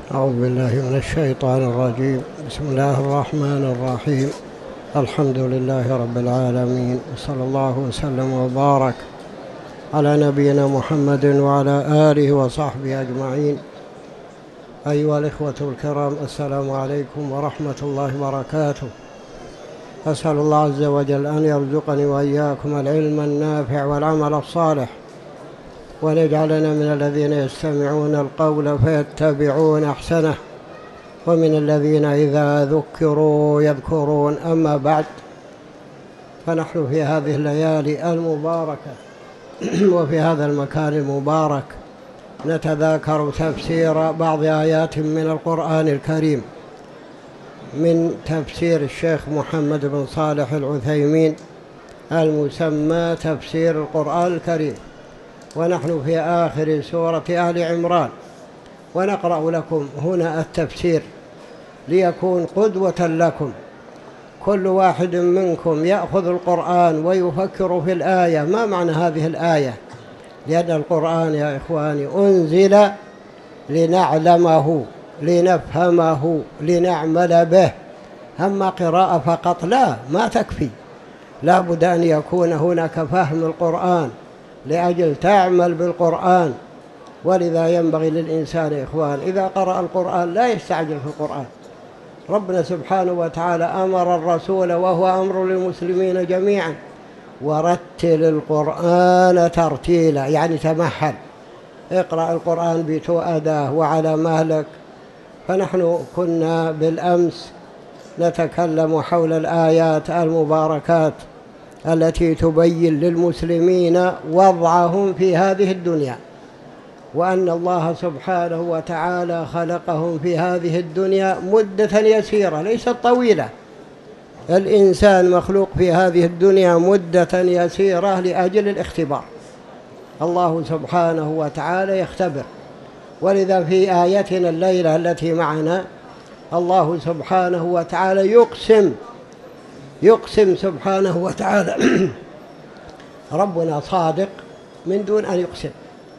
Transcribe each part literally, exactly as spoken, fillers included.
أعوذ بالله من الشيطان الرجيم. بسم الله الرحمن الرحيم. الحمد لله رب العالمين، وصلى الله وسلم وبارك على نبينا محمد وعلى آله وصحبه أجمعين. أيها الإخوة الكرام، السلام عليكم ورحمة الله وبركاته. أسأل الله عز وجل أن يرزقني وإياكم العلم النافع والعمل الصالح، وأن يجعلنا من الذين يستمعون القول فيتبعون أحسنه، ومن الذين إذا ذكروا يذكرون. أما بعد، فنحن في هذه الليالي المباركة وفي هذا المكان المبارك نتذاكر تفسير بعض آيات من القرآن الكريم من تفسير الشيخ محمد بن صالح العثيمين المسمى تفسير القرآن الكريم، ونحن في آخر سورة آل عمران، ونقرأ لكم هنا التفسير ليكون قدوة لكم. كل واحد منكم يأخذ القرآن ويفكر في الآية، ما معنى هذه الآية؟ لأن القرآن يا إخواني أنزل لنعلمه، لنفهمه، لنعمل به. أما قراءة فقط لا، ما تكفي، لا بد أن يكون هناك فهم القرآن لأجل تعمل بالقرآن. ولذا ينبغي للإنسان يا إخوان إذا قرأ القرآن لا يستعجل في القرآن. ربنا سبحانه وتعالى أمر الرسول، وهو أمر للمسلمين جميعا: ورتل القرآن ترتيلا، يعني تمهل، اقرأ القرآن بتؤداه وعلى مهلك. فنحن كنا بالأمس نتكلم حول الآيات المباركات التي تبين للمسلمين وضعهم في هذه الدنيا، وأن الله سبحانه وتعالى خلقهم في هذه الدنيا مدة يسيرة ليست طويلة. الإنسان مخلوق في هذه الدنيا مدة يسيرة لأجل الاختبار. الله سبحانه وتعالى يختبر. ولذا في آيتنا الليلة التي معنا الله سبحانه وتعالى يقسم يقسم سبحانه وتعالى ربنا صادق من دون أن يقسم،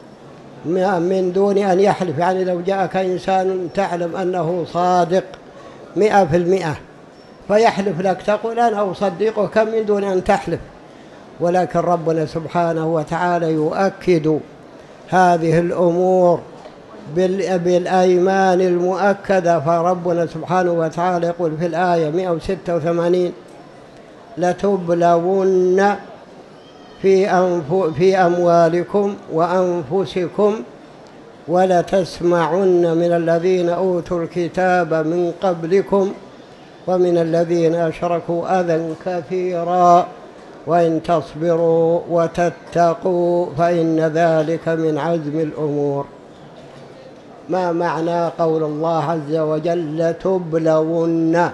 من دون أن يحلف. يعني لو جاءك إنسان تعلم أنه صادق مئة في المئة فيحلف لك، تقول أنا أصدقك من دون أن تحلف. ولكن ربنا سبحانه وتعالى يؤكد هذه الأمور بالأيمان المؤكدة. فربنا سبحانه وتعالى يقول في الآية مئة وستة وثمانين: لتبلون في, أنف في أموالكم وأنفسكم ولتسمعن من الذين أوتوا الكتاب من قبلكم ومن الذين أشركوا أذى كثيرا وإن تصبروا وتتقوا فإن ذلك من عزم الأمور. ما معنى قول الله عز وجل لتبلون؟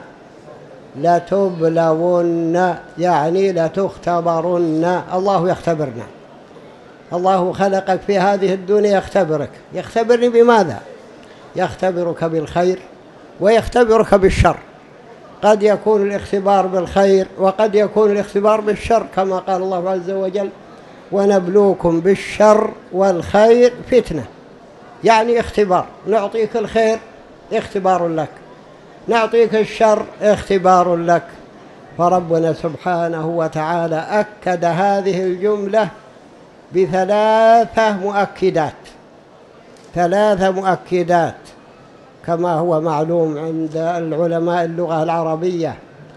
لتبلون يعني لتختبرن. الله يختبرنا، الله خلقك في هذه الدنيا يختبرك. يختبرني بماذا؟ يختبرك بالخير ويختبرك بالشر. قد يكون الاختبار بالخير وقد يكون الاختبار بالشر، كما قال الله عز وجل: ونبلوكم بالشر والخير فتنة. يعني اختبار، نعطيك الخير اختبار لك، نعطيك الشر اختبار لك. فربنا سبحانه وتعالى أكد هذه الجملة بثلاثة مؤكدات، ثلاثة مؤكدات كما هو معلوم عند العلماء اللغة العربية.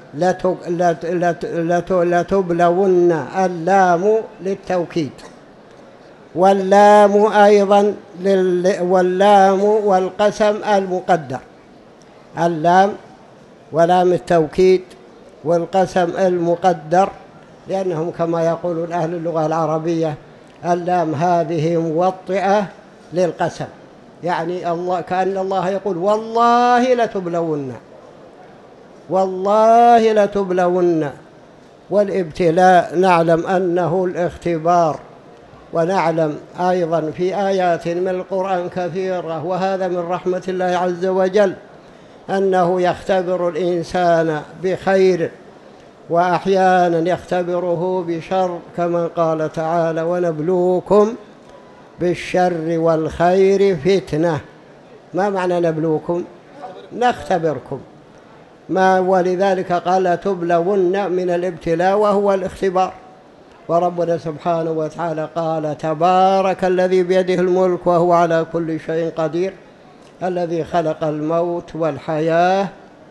لتبلون، اللام للتوكيد، واللام أيضا لل... واللام والقسم المقدر. اللام ولام التوكيد والقسم المقدر، لأنهم كما يقولون أهل اللغة العربية اللام هذه موطئة للقسم، يعني الله كأن الله يقول والله لتبلون، والله لتبلون. والابتلاء نعلم أنه الاختبار، ونعلم أيضا في آيات من القرآن كثيرة، وهذا من رحمة الله عز وجل أنه يختبر الإنسان بخير وأحيانا يختبره بشر، كما قال تعالى: ونبلوكم بالشر والخير فتنة. ما معنى نبلوكم؟ نختبركم. ما ولذلك قال تبلون من الابتلاء وهو الاختبار. وربنا سبحانه وتعالى قال تبارك الذي بيده الملك وهو على كل شيء قدير الذي خلق الموت والحياة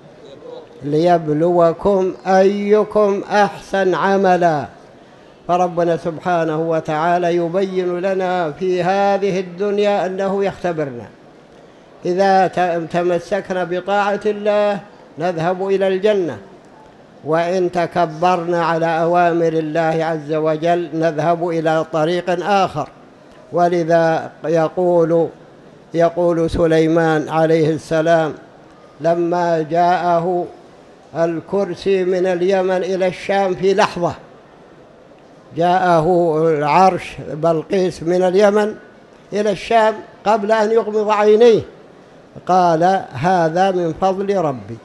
ليبلوكم أيكم أحسن عملا. فربنا سبحانه وتعالى يبين لنا في هذه الدنيا أنه يختبرنا. إذا تمسكنا بطاعة الله نذهب إلى الجنة، وإن تكبرنا على أوامر الله عز وجل نذهب إلى طريق آخر. ولذا يقول يقول سليمان عليه السلام لما جاءه الكرسي من اليمن إلى الشام في لحظة، جاءه العرش بلقيس من اليمن إلى الشام قبل أن يغمض عينيه، قال هذا من فضل ربي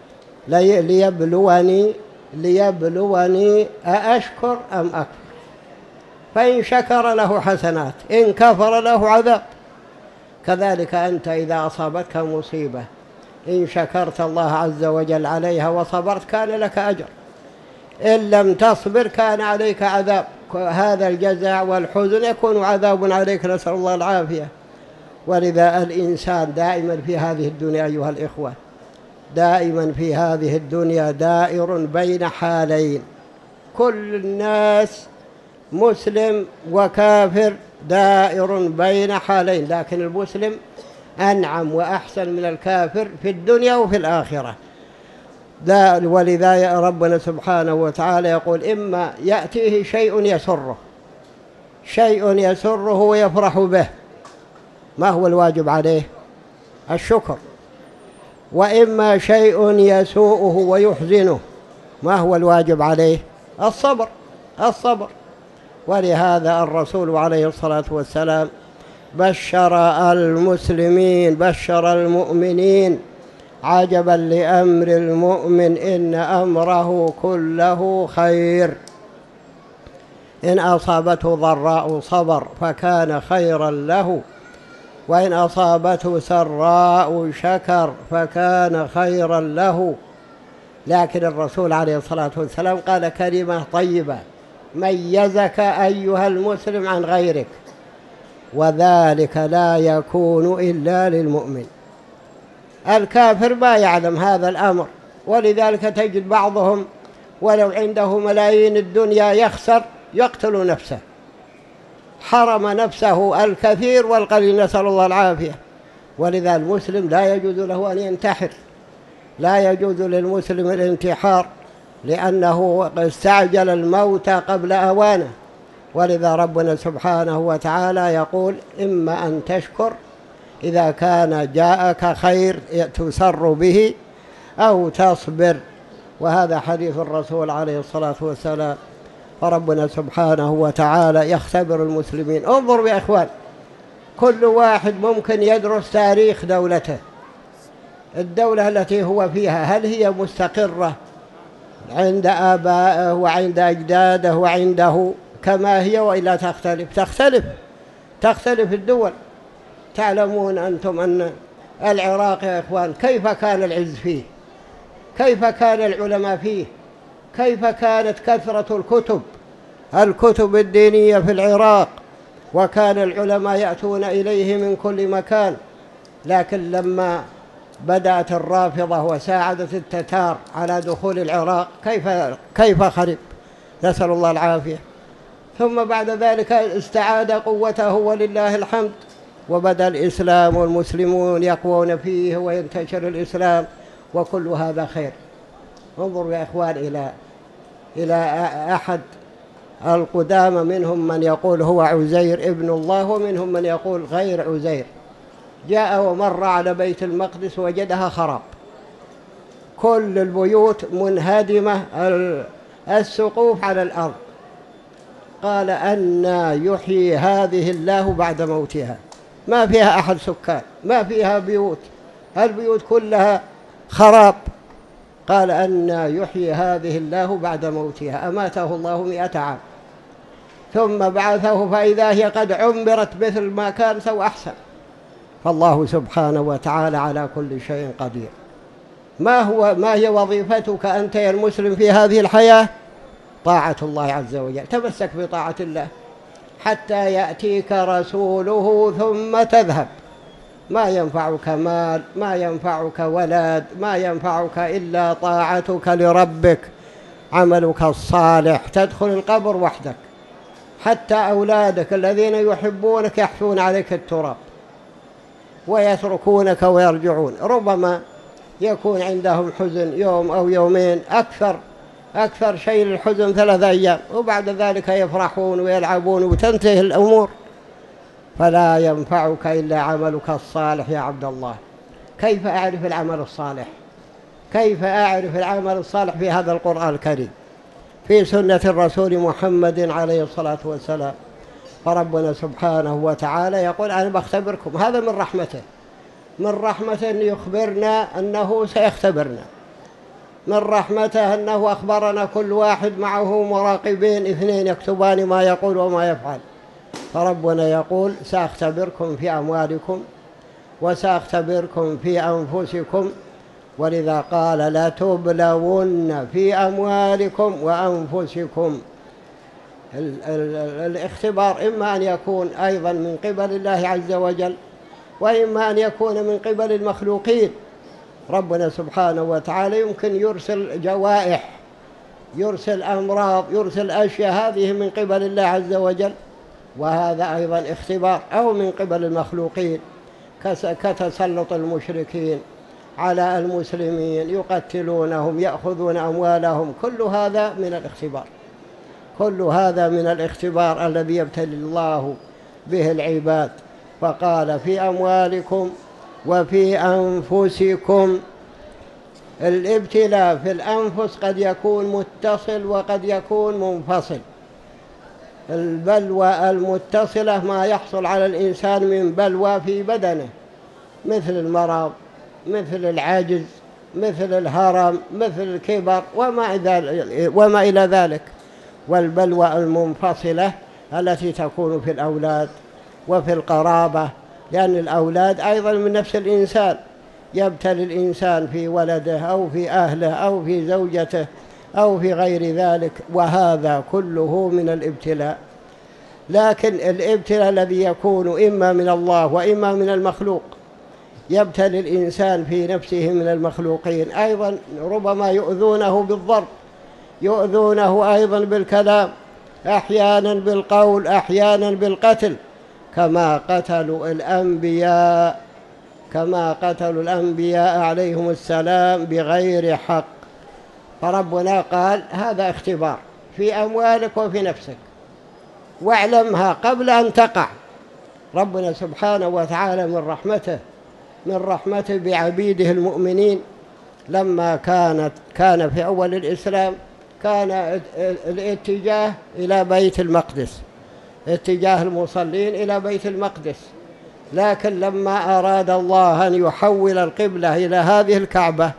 ليبلوني ليبلوني أأشكر أم أكفر، فإن شكر له حسنات إن كفر له عذاب. كذلك أنت إذا أصابتك مصيبة إن شكرت الله عز وجل عليها وصبرت كان لك أجر، إن لم تصبر كان عليك عذاب. هذا الجزع والحزن يكون عذاب عليك، نسأل الله العافية. ولذا الإنسان دائما في هذه الدنيا أيها الإخوة، دائما في هذه الدنيا دائر بين حالين. كل الناس مسلم وكافر دائر بين حالين، لكن المسلم أنعم وأحسن من الكافر في الدنيا وفي الآخرة. ولذا ربنا سبحانه وتعالى يقول إما يأتيه شيء يسره شيء يسره ويفرح به، ما هو الواجب عليه؟ الشكر. وإما شيء يسوءه ويحزنه، ما هو الواجب عليه؟ الصبر الصبر. ولهذا الرسول عليه الصلاة والسلام بشر المسلمين بشر المؤمنين عجبا لأمر المؤمن إن أمره كله خير، إن أصابته ضراء صبر فكان خيرا له، وإن أصابته سراء شكر فكان خيرا له. لكن الرسول عليه الصلاة والسلام قال كلمة طيبة ميزك أيها المسلم عن غيرك، وذلك لا يكون إلا للمؤمن. الكافر ما يعلم هذا الأمر، ولذلك تجد بعضهم ولو عنده ملايين الدنيا يخسر يقتل نفسه، حرم نفسه الكثير والقليل، نسأل الله العافية. ولذا المسلم لا يجوز له أن ينتحر، لا يجوز للمسلم الانتحار، لأنه استعجل الموت قبل أوانه. ولذا ربنا سبحانه وتعالى يقول إما أن تشكر إذا كان جاءك خير تسر به، أو تصبر. وهذا حديث الرسول عليه الصلاة والسلام. فربنا سبحانه وتعالى يختبر المسلمين. انظروا يا إخوان، كل واحد ممكن يدرس تاريخ دولته، الدولة التي هو فيها هل هي مستقرة عند آبائه وعند أجداده وعنده كما هي، وإلا تختلف تختلف تختلف الدول. تعلمون أنتم أن العراق يا إخوان كيف كان العز فيه، كيف كان العلماء فيه، كيف كانت كثرة الكتب الكتب الدينية في العراق، وكان العلماء يأتون إليه من كل مكان. لكن لما بدأت الرافضة وساعدت التتار على دخول العراق كيف كيف خرب، نسأل الله العافية. ثم بعد ذلك استعاد قوته ولله الحمد، وبدأ الإسلام والمسلمون يقوون فيه وينتشر الإسلام، وكل هذا خير. انظروا يا إخوان إلى إلى أحد القدامى، منهم من يقول هو عزير ابن الله، ومنهم من يقول غير عزير. جاء ومر على بيت المقدس وجدها خراب، كل البيوت منهدمة، السقوف على الأرض. قال أنى يحيي هذه الله بعد موتها، ما فيها أحد سكان، ما فيها بيوت، البيوت كلها خراب. قال أنى يحيي هذه الله بعد موتها، أماته الله مئة عام ثم بعثه فإذا هي قد عمرت مثل ما كانت أو أحسن. فالله سبحانه وتعالى على كل شيء قدير. ما هو ما هي وظيفتك أنت يا المسلم في هذه الحياة؟ طاعة الله عز وجل، تمسك بطاعة الله حتى يأتيك رسوله ثم تذهب. ما ينفعك مال، ما ينفعك ولد، ما ينفعك إلا طاعتك لربك، عملك الصالح. تدخل القبر وحدك، حتى أولادك الذين يحبونك يحفون عليك التراب ويتركونك ويرجعون. ربما يكون عندهم حزن يوم أو يومين، أكثر أكثر شيء الحزن ثلاثة أيام، وبعد ذلك يفرحون ويلعبون وتنتهي الأمور. فلا ينفعك إلا عملك الصالح يا عبد الله. كيف أعرف العمل الصالح؟ كيف أعرف العمل الصالح في هذا القرآن الكريم، في سنة الرسول محمد عليه الصلاة والسلام؟ فربنا سبحانه وتعالى يقول أنا بختبركم. هذا من رحمته، من رحمته أن يخبرنا أنه سيختبرنا، من رحمته أنه أخبرنا كل واحد معه مراقبين اثنين يكتبان ما يقول وما يفعل. فربنا يقول سأختبركم في أموالكم وسأختبركم في أنفسكم، ولذا قال لا تبلون في أموالكم وأنفسكم. ال ال الاختبار إما أن يكون أيضا من قبل الله عز وجل، وإما أن يكون من قبل المخلوقين. ربنا سبحانه وتعالى يمكن يرسل جوائح، يرسل أمراض، يرسل أشياء، هذه من قبل الله عز وجل، وهذا أيضا اختبار. أو من قبل المخلوقين كتسلط المشركين على المسلمين، يقتلونهم، يأخذون أموالهم. كل هذا من الاختبار، كل هذا من الاختبار الذي يبتلي الله به العباد. فقال في أموالكم وفي أنفسكم. الابتلاء في الأنفس قد يكون متصل وقد يكون منفصل. البلوى المتصلة ما يحصل على الإنسان من بلوى في بدنه، مثل المرض، مثل العجز، مثل الهرم، مثل الكبر وما إلى ذلك. والبلوى المنفصلة التي تكون في الأولاد وفي القرابة، لأن الأولاد أيضا من نفس الإنسان، يبتلي الإنسان في ولده أو في أهله أو في زوجته أو في غير ذلك، وهذا كله من الابتلاء. لكن الابتلاء الذي يكون إما من الله وإما من المخلوق، يبتلي الإنسان في نفسه من المخلوقين أيضا، ربما يؤذونه بالضرب، يؤذونه أيضا بالكلام، أحيانا بالقول، أحيانا بالقتل، كما قتلوا الأنبياء كما قتلوا الأنبياء عليهم السلام بغير حق. فربنا قال هذا اختبار في أموالك وفي نفسك، واعلمها قبل أن تقع. ربنا سبحانه وتعالى من رحمته من رحمته بعبيده المؤمنين، لما كانت كان في أول الإسلام كان الاتجاه إلى بيت المقدس، اتجاه المصلين إلى بيت المقدس. لكن لما أراد الله أن يحول القبلة إلى هذه الكعبة،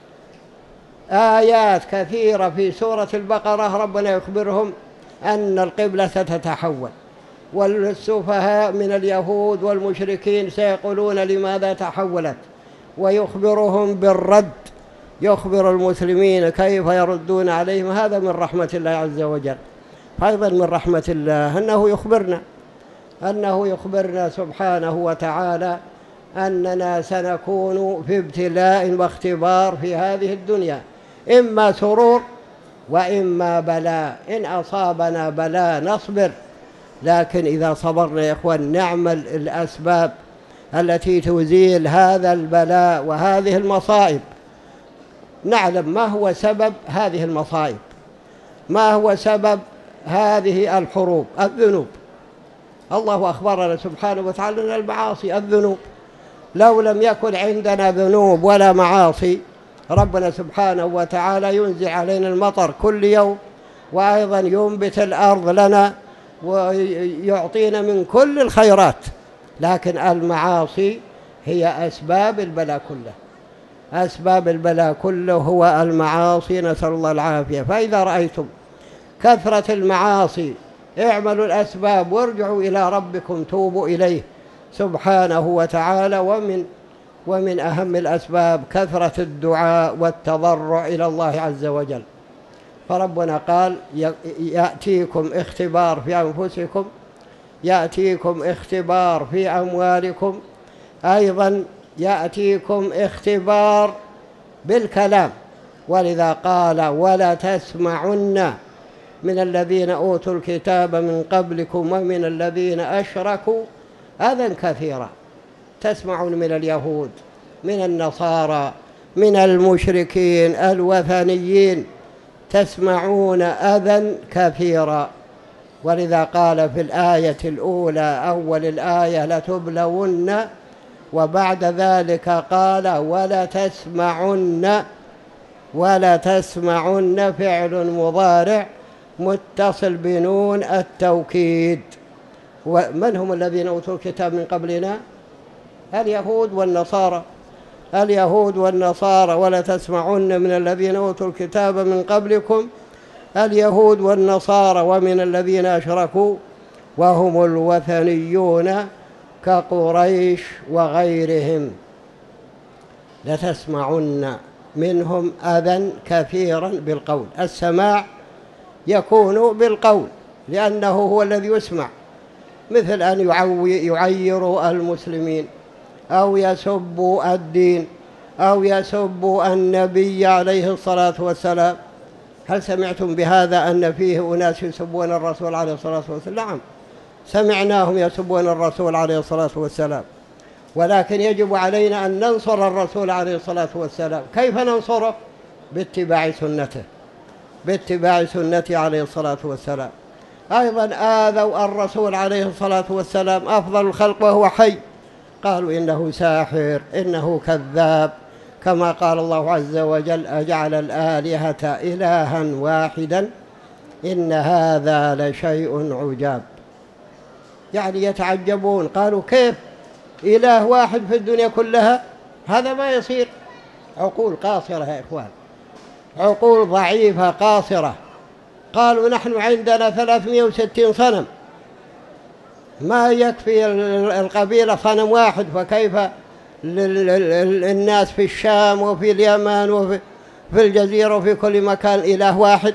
آيات كثيرة في سورة البقرة ربنا يخبرهم أن القبلة ستتحول، والسفهاء من اليهود والمشركين سيقولون لماذا تحولت، ويخبرهم بالرد، يخبر المسلمين كيف يردون عليهم. هذا من رحمة الله عز وجل. أيضا من رحمة الله أنه يخبرنا أنه يخبرنا سبحانه وتعالى أننا سنكون في ابتلاء واختبار في هذه الدنيا، إما سرور وإما بلاء. إن أصابنا بلاء نصبر، لكن إذا صبرنا يا إخوان نعمل الأسباب التي تزيل هذا البلاء وهذه المصائب. نعلم ما هو سبب هذه المصائب، ما هو سبب هذه الحروب، الذنوب. الله أخبرنا سبحانه وتعالى أن المعاصي الذنوب. لو لم يكن عندنا ذنوب ولا معاصي، ربنا سبحانه وتعالى ينزل علينا المطر كل يوم، وأيضا ينبت الأرض لنا ويعطينا من كل الخيرات. لكن المعاصي هي أسباب البلاء كله، أسباب البلاء كله هو المعاصي، نسأل الله العافية. فإذا رأيتم كثرة المعاصي اعملوا الأسباب وارجعوا إلى ربكم، توبوا إليه سبحانه وتعالى. ومن ومن أهم الأسباب كثرة الدعاء والتضرع إلى الله عز وجل. فربنا قال يأتيكم اختبار في أنفسكم، يأتيكم اختبار في أموالكم، أيضا يأتيكم اختبار بالكلام. ولذا قال ولا تسمعن من الذين أوتوا الكتاب من قبلكم ومن الذين أشركوا أذى كثيرا. تسمعون من اليهود، من النصارى، من المشركين الوثنيين، تسمعون أذى كثيرا. ولذا قال في الآية الأولى أول الآية لتبلون، وبعد ذلك قال ولا تسمعن. ولا تسمعن فعل مضارع متصل بنون التوكيد. ومن هم الذين أوتوا الكتاب من قبلنا؟ اليهود والنصارى. اليهود والنصارى. ولا تسمعن من الذين أوتوا الكتاب من قبلكم اليهود والنصارى ومن الذين أشركوا وهم الوثنيون كقريش وغيرهم. لتسمعن منهم أذى كثيرا بالقول. السماع يكون بالقول لأنه هو الذي يسمع، مثل أن يعيروا المسلمين أو يسبوا الدين أو يسبوا النبي عليه الصلاة والسلام. هل سمعتم بهذا أن فيه أناس يسبون الرسول عليه الصلاة والسلام؟ نعم، سمعناهم يسبون الرسول عليه الصلاة والسلام، ولكن يجب علينا أن ننصر الرسول عليه الصلاة والسلام. كيف ننصره؟ باتباع سنته، باتباع سنته عليه الصلاة والسلام. أيضا آذوا الرسول عليه الصلاة والسلام أفضل الخلق وهو حي، قالوا إنه ساحر، إنه كذاب، كما قال الله عز وجل أجعل الآلهة إلها واحدا إن هذا لشيء عجاب. يعني يتعجبون، قالوا كيف إله واحد في الدنيا كلها؟ هذا ما يصير. عقول قاصرة يا إخوان، عقول ضعيفة قاصرة. قالوا نحن عندنا ثلاثمائة وستين صنم، ما يكفي القبيلة صنم واحد، فكيف للناس في الشام وفي اليمن وفي الجزيرة وفي كل مكان إله واحد؟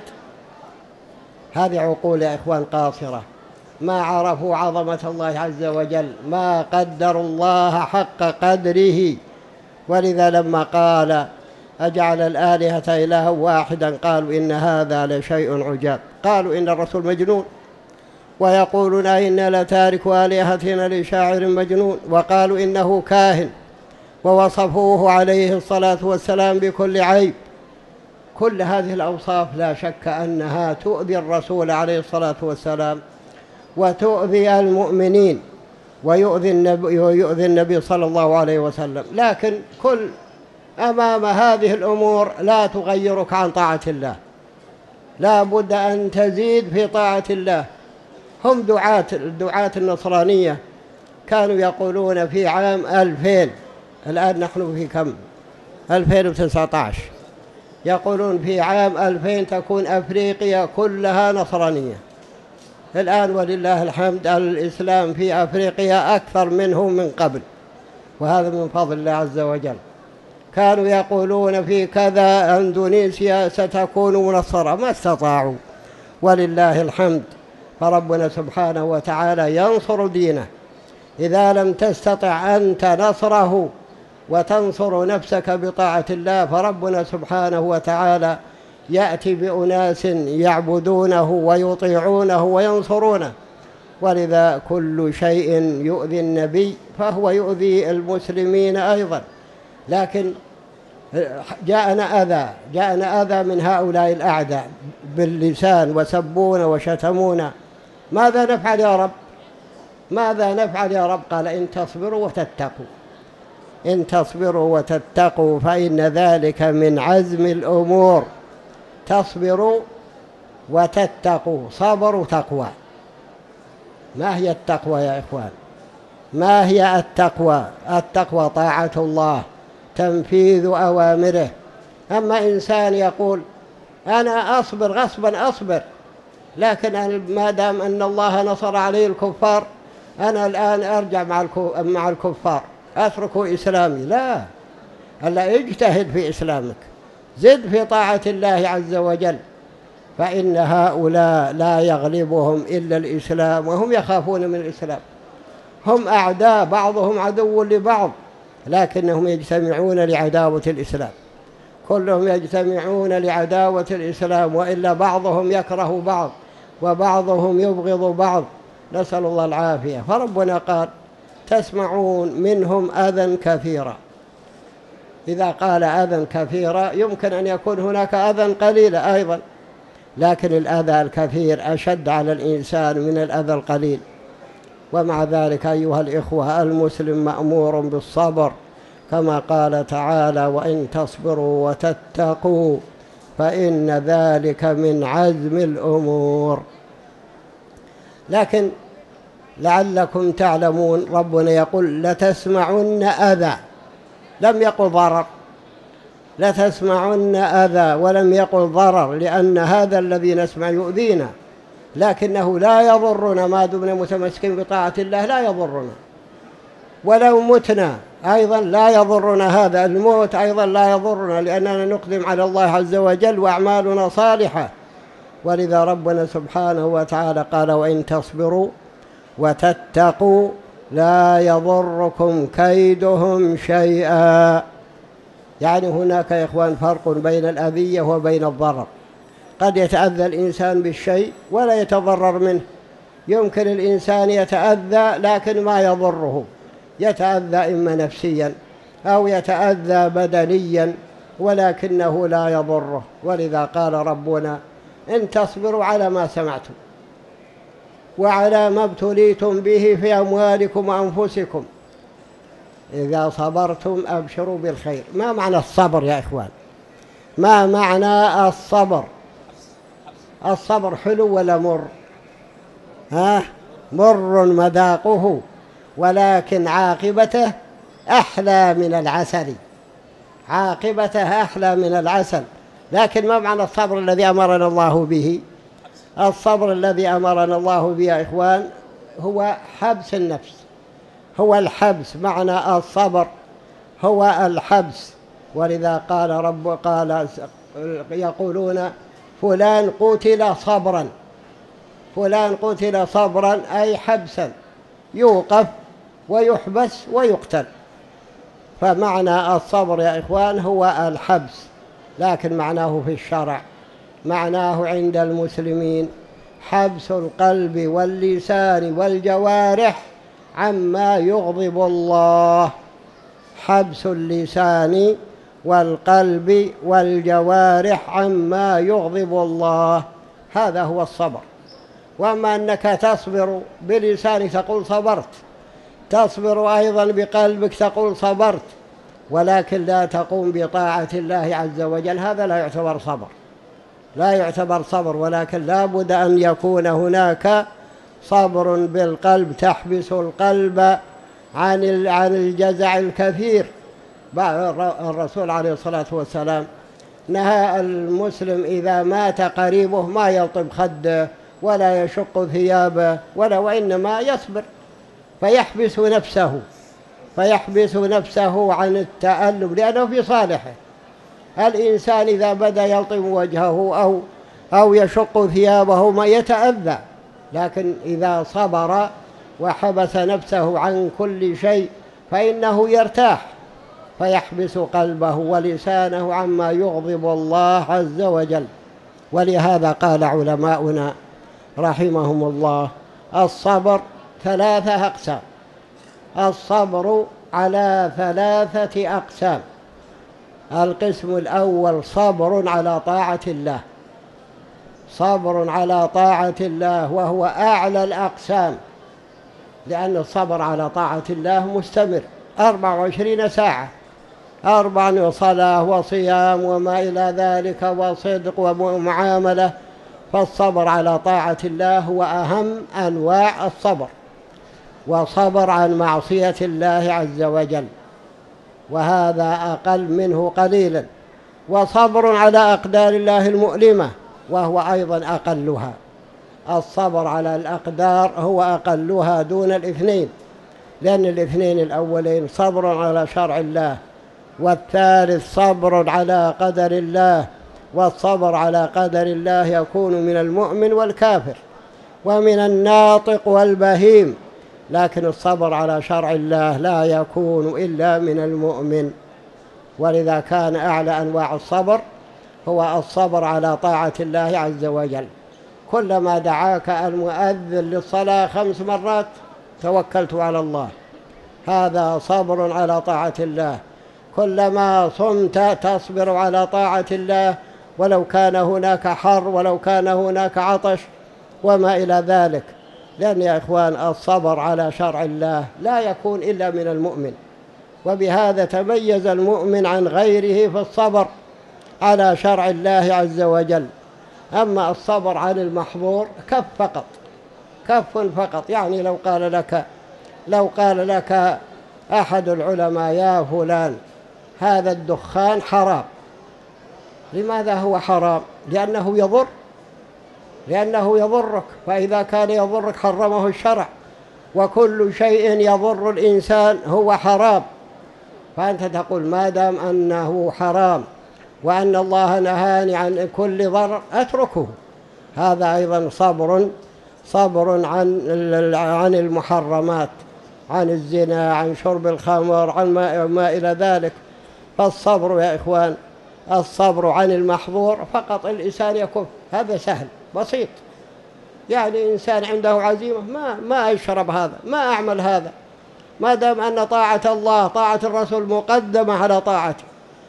هذه عقول يا إخوان قاصرة، ما عرفوا عظمة الله عز وجل، ما قدروا الله حق قدره. ولذا لما قال أجعل الآلهة إلها واحدا قالوا إن هذا لشيء عجاب. قالوا إن الرسول مجنون، ويقولون إنا لتارك آلهتنا لشاعر مجنون، وقالوا إنه كاهن، ووصفوه عليه الصلاة والسلام بكل عيب. كل هذه الأوصاف لا شك أنها تؤذي الرسول عليه الصلاة والسلام وتؤذي المؤمنين ويؤذي النبي, ويؤذي النبي صلى الله عليه وسلم. لكن كل أمام هذه الأمور لا تغيرك عن طاعة الله، لا بد أن تزيد في طاعة الله. هم دعاة الدعاة النصرانية كانوا يقولون في عام ألفين، الآن نحن في كم؟ ألفين وتسعة عشر. يقولون في عام ألفين تكون أفريقيا كلها نصرانية. الآن ولله الحمد الإسلام في أفريقيا أكثر منه من قبل، وهذا من فضل الله عز وجل. كانوا يقولون في كذا أندونيسيا ستكون منصرة، ما استطاعوا، ولله الحمد. فربنا سبحانه وتعالى ينصر دينه. إذا لم تستطع أنت نصره وتنصر نفسك بطاعة الله، فربنا سبحانه وتعالى يأتي بأناس يعبدونه ويطيعونه وينصرونه. ولذا كل شيء يؤذي النبي فهو يؤذي المسلمين أيضا. لكن جاءنا أذى جاءنا أذى من هؤلاء الأعداء باللسان، وسبونا وشتمونا. ماذا نفعل يا رب؟ ماذا نفعل يا رب؟ قال إن تصبروا وتتقوا، إن تصبروا وتتقوا فإن ذلك من عزم الأمور. تصبروا وتتقوا، صبر وتقوى. ما هي التقوى يا إخوان؟ ما هي التقوى؟ التقوى طاعة الله، تنفيذ أوامره. أما إنسان يقول أنا أصبر غصبا أصبر، لكن ما دام أن الله نصر عليه الكفار أنا الآن أرجع مع الكفار أترك إسلامي، لا، ألا اجتهد في إسلامك، زد في طاعة الله عز وجل، فإن هؤلاء لا يغلبهم إلا الإسلام، وهم يخافون من الإسلام. هم أعداء، بعضهم عدو لبعض، لكنهم يجتمعون لعداوة الإسلام، كلهم يجتمعون لعداوة الإسلام، وإلا بعضهم يكره بعض وبعضهم يبغض بعض، نسأل الله العافية. فربنا قال تسمعون منهم أذى كثيرا. إذا قال أذى كثيرا يمكن أن يكون هناك أذى قليلا أيضا، لكن الأذى الكثير أشد على الإنسان من الأذى القليل. ومع ذلك أيها الإخوة، المسلم مأمور بالصبر، كما قال تعالى وإن تصبروا وتتقوا فإن ذلك من عزم الأمور. لكن لعلكم تعلمون ربنا يقول لتسمعن أذى، لم يقل ضرر، لتسمعن أذى ولم يقل ضرر، لأن هذا الذي نسمع يؤذينا، لكنه لا يضرنا ما دمنا متمسكين بطاعة الله، لا يضرنا. ولو متنا أيضا لا يضرنا، هذا الموت أيضا لا يضرنا، لأننا نقدم على الله عز وجل وأعمالنا صالحة. ولذا ربنا سبحانه وتعالى قال وإن تصبروا وتتقوا لا يضركم كيدهم شيئا. يعني هناك يا إخوان فرق بين الأذية وبين الضرر. قد يتأذى الإنسان بالشيء ولا يتضرر منه، يمكن الإنسان يتأذى لكن ما يضره، يتأذى إما نفسيا أو يتأذى بدنيا ولكنه لا يضره. ولذا قال ربنا إن تصبروا على ما سمعتم وعلى ما ابتليتم به في أموالكم وأنفسكم إذا صبرتم أبشروا بالخير. ما معنى الصبر يا إخوان؟ ما معنى الصبر؟ الصبر حلو ولا مر؟ ها؟ مر مذاقه ولكن عاقبته أحلى من العسل، عاقبته أحلى من العسل. لكن ما معنى الصبر الذي أمرنا الله به؟ الصبر الذي أمرنا الله به يا إخوان هو حبس النفس، هو الحبس، معنى الصبر هو الحبس. ولذا قال رب قال يقولون فلان قتل صبرا، فلان قتل صبرا أي حبسا، يوقف ويحبس ويقتل. فمعنى الصبر يا إخوان هو الحبس، لكن معناه في الشرع، معناه عند المسلمين حبس القلب واللسان والجوارح عما يغضب الله، حبس اللسان والقلب والجوارح عما يغضب الله، هذا هو الصبر. وأما أنك تصبر بلسانك تقول صبرت، تصبر أيضا بقلبك تقول صبرت، ولكن لا تقوم بطاعة الله عز وجل، هذا لا يعتبر صبر، لا يعتبر صبر. ولكن لا بد أن يكون هناك صبر بالقلب، تحبس القلب عن عن الجزع الكثير. الرسول عليه الصلاة والسلام نهى المسلم إذا مات قريبه ما يلطم خده ولا يشق ثيابه ولا، وإنما يصبر فيحبس نفسه، فيحبس نفسه عن التألم لأنه في صالحه. الإنسان إذا بدأ يلطم وجهه أو أو يشق ثيابه ما يتأذى، لكن إذا صبر وحبس نفسه عن كل شيء فإنه يرتاح، فيحبس قلبه ولسانه عما يغضب الله عز وجل. ولهذا قال علماؤنا رحمهم الله الصبر ثلاثة أقسام، الصبر على ثلاثة أقسام. القسم الأول صبر على طاعة الله، صبر على طاعة الله وهو أعلى الأقسام، لأن الصبر على طاعة الله مستمر أربع وعشرين ساعة، أربع صلاة وصيام وما إلى ذلك وصدق ومعاملة. فالصبر على طاعة الله هو أهم أنواع الصبر، وصبر عن معصية الله عز وجل وهذا أقل منه قليلا، وصبر على أقدار الله المؤلمة وهو أيضا أقلها. الصبر على الأقدار هو أقلها دون الاثنين، لأن الاثنين الأولين صبر على شرع الله، والثالث صبر على قدر الله، والصبر على قدر الله يكون من المؤمن والكافر ومن الناطق والبهيم، لكن الصبر على شرع الله لا يكون إلا من المؤمن. ولذا كان أعلى أنواع الصبر هو الصبر على طاعة الله عز وجل. كلما دعاك المؤذن للصلاة خمس مرات توكلت على الله، هذا صبر على طاعة الله. كلما صمت تصبر على طاعة الله ولو كان هناك حر ولو كان هناك عطش وما إلى ذلك، لأن يا إخوان الصبر على شرع الله لا يكون إلا من المؤمن، وبهذا تميز المؤمن عن غيره في الصبر على شرع الله عز وجل. أما الصبر عن المحظور كف فقط، كف فقط. يعني لو قال لك لو قال لك أحد العلماء يا فلان هذا الدخان حرام، لماذا هو حرام؟ لأنه يضر، لأنه يضرك، فإذا كان يضرك حرمه الشرع، وكل شيء يضر الإنسان هو حرام، فأنت تقول ما دام أنه حرام وأن الله نهاني عن كل ضرر أتركه. هذا أيضا صبر صبر عن عن المحرمات، عن الزنا، عن شرب الخمر، عن ما, ما إلى ذلك. فالصبر يا إخوان الصبر عن المحظور فقط الإنسان يكف، هذا سهل بسيط. يعني إنسان عنده عزيمة ما ما أشرب هذا، ما أعمل هذا، ما دام أن طاعة الله طاعة الرسول مقدمة على طاعته،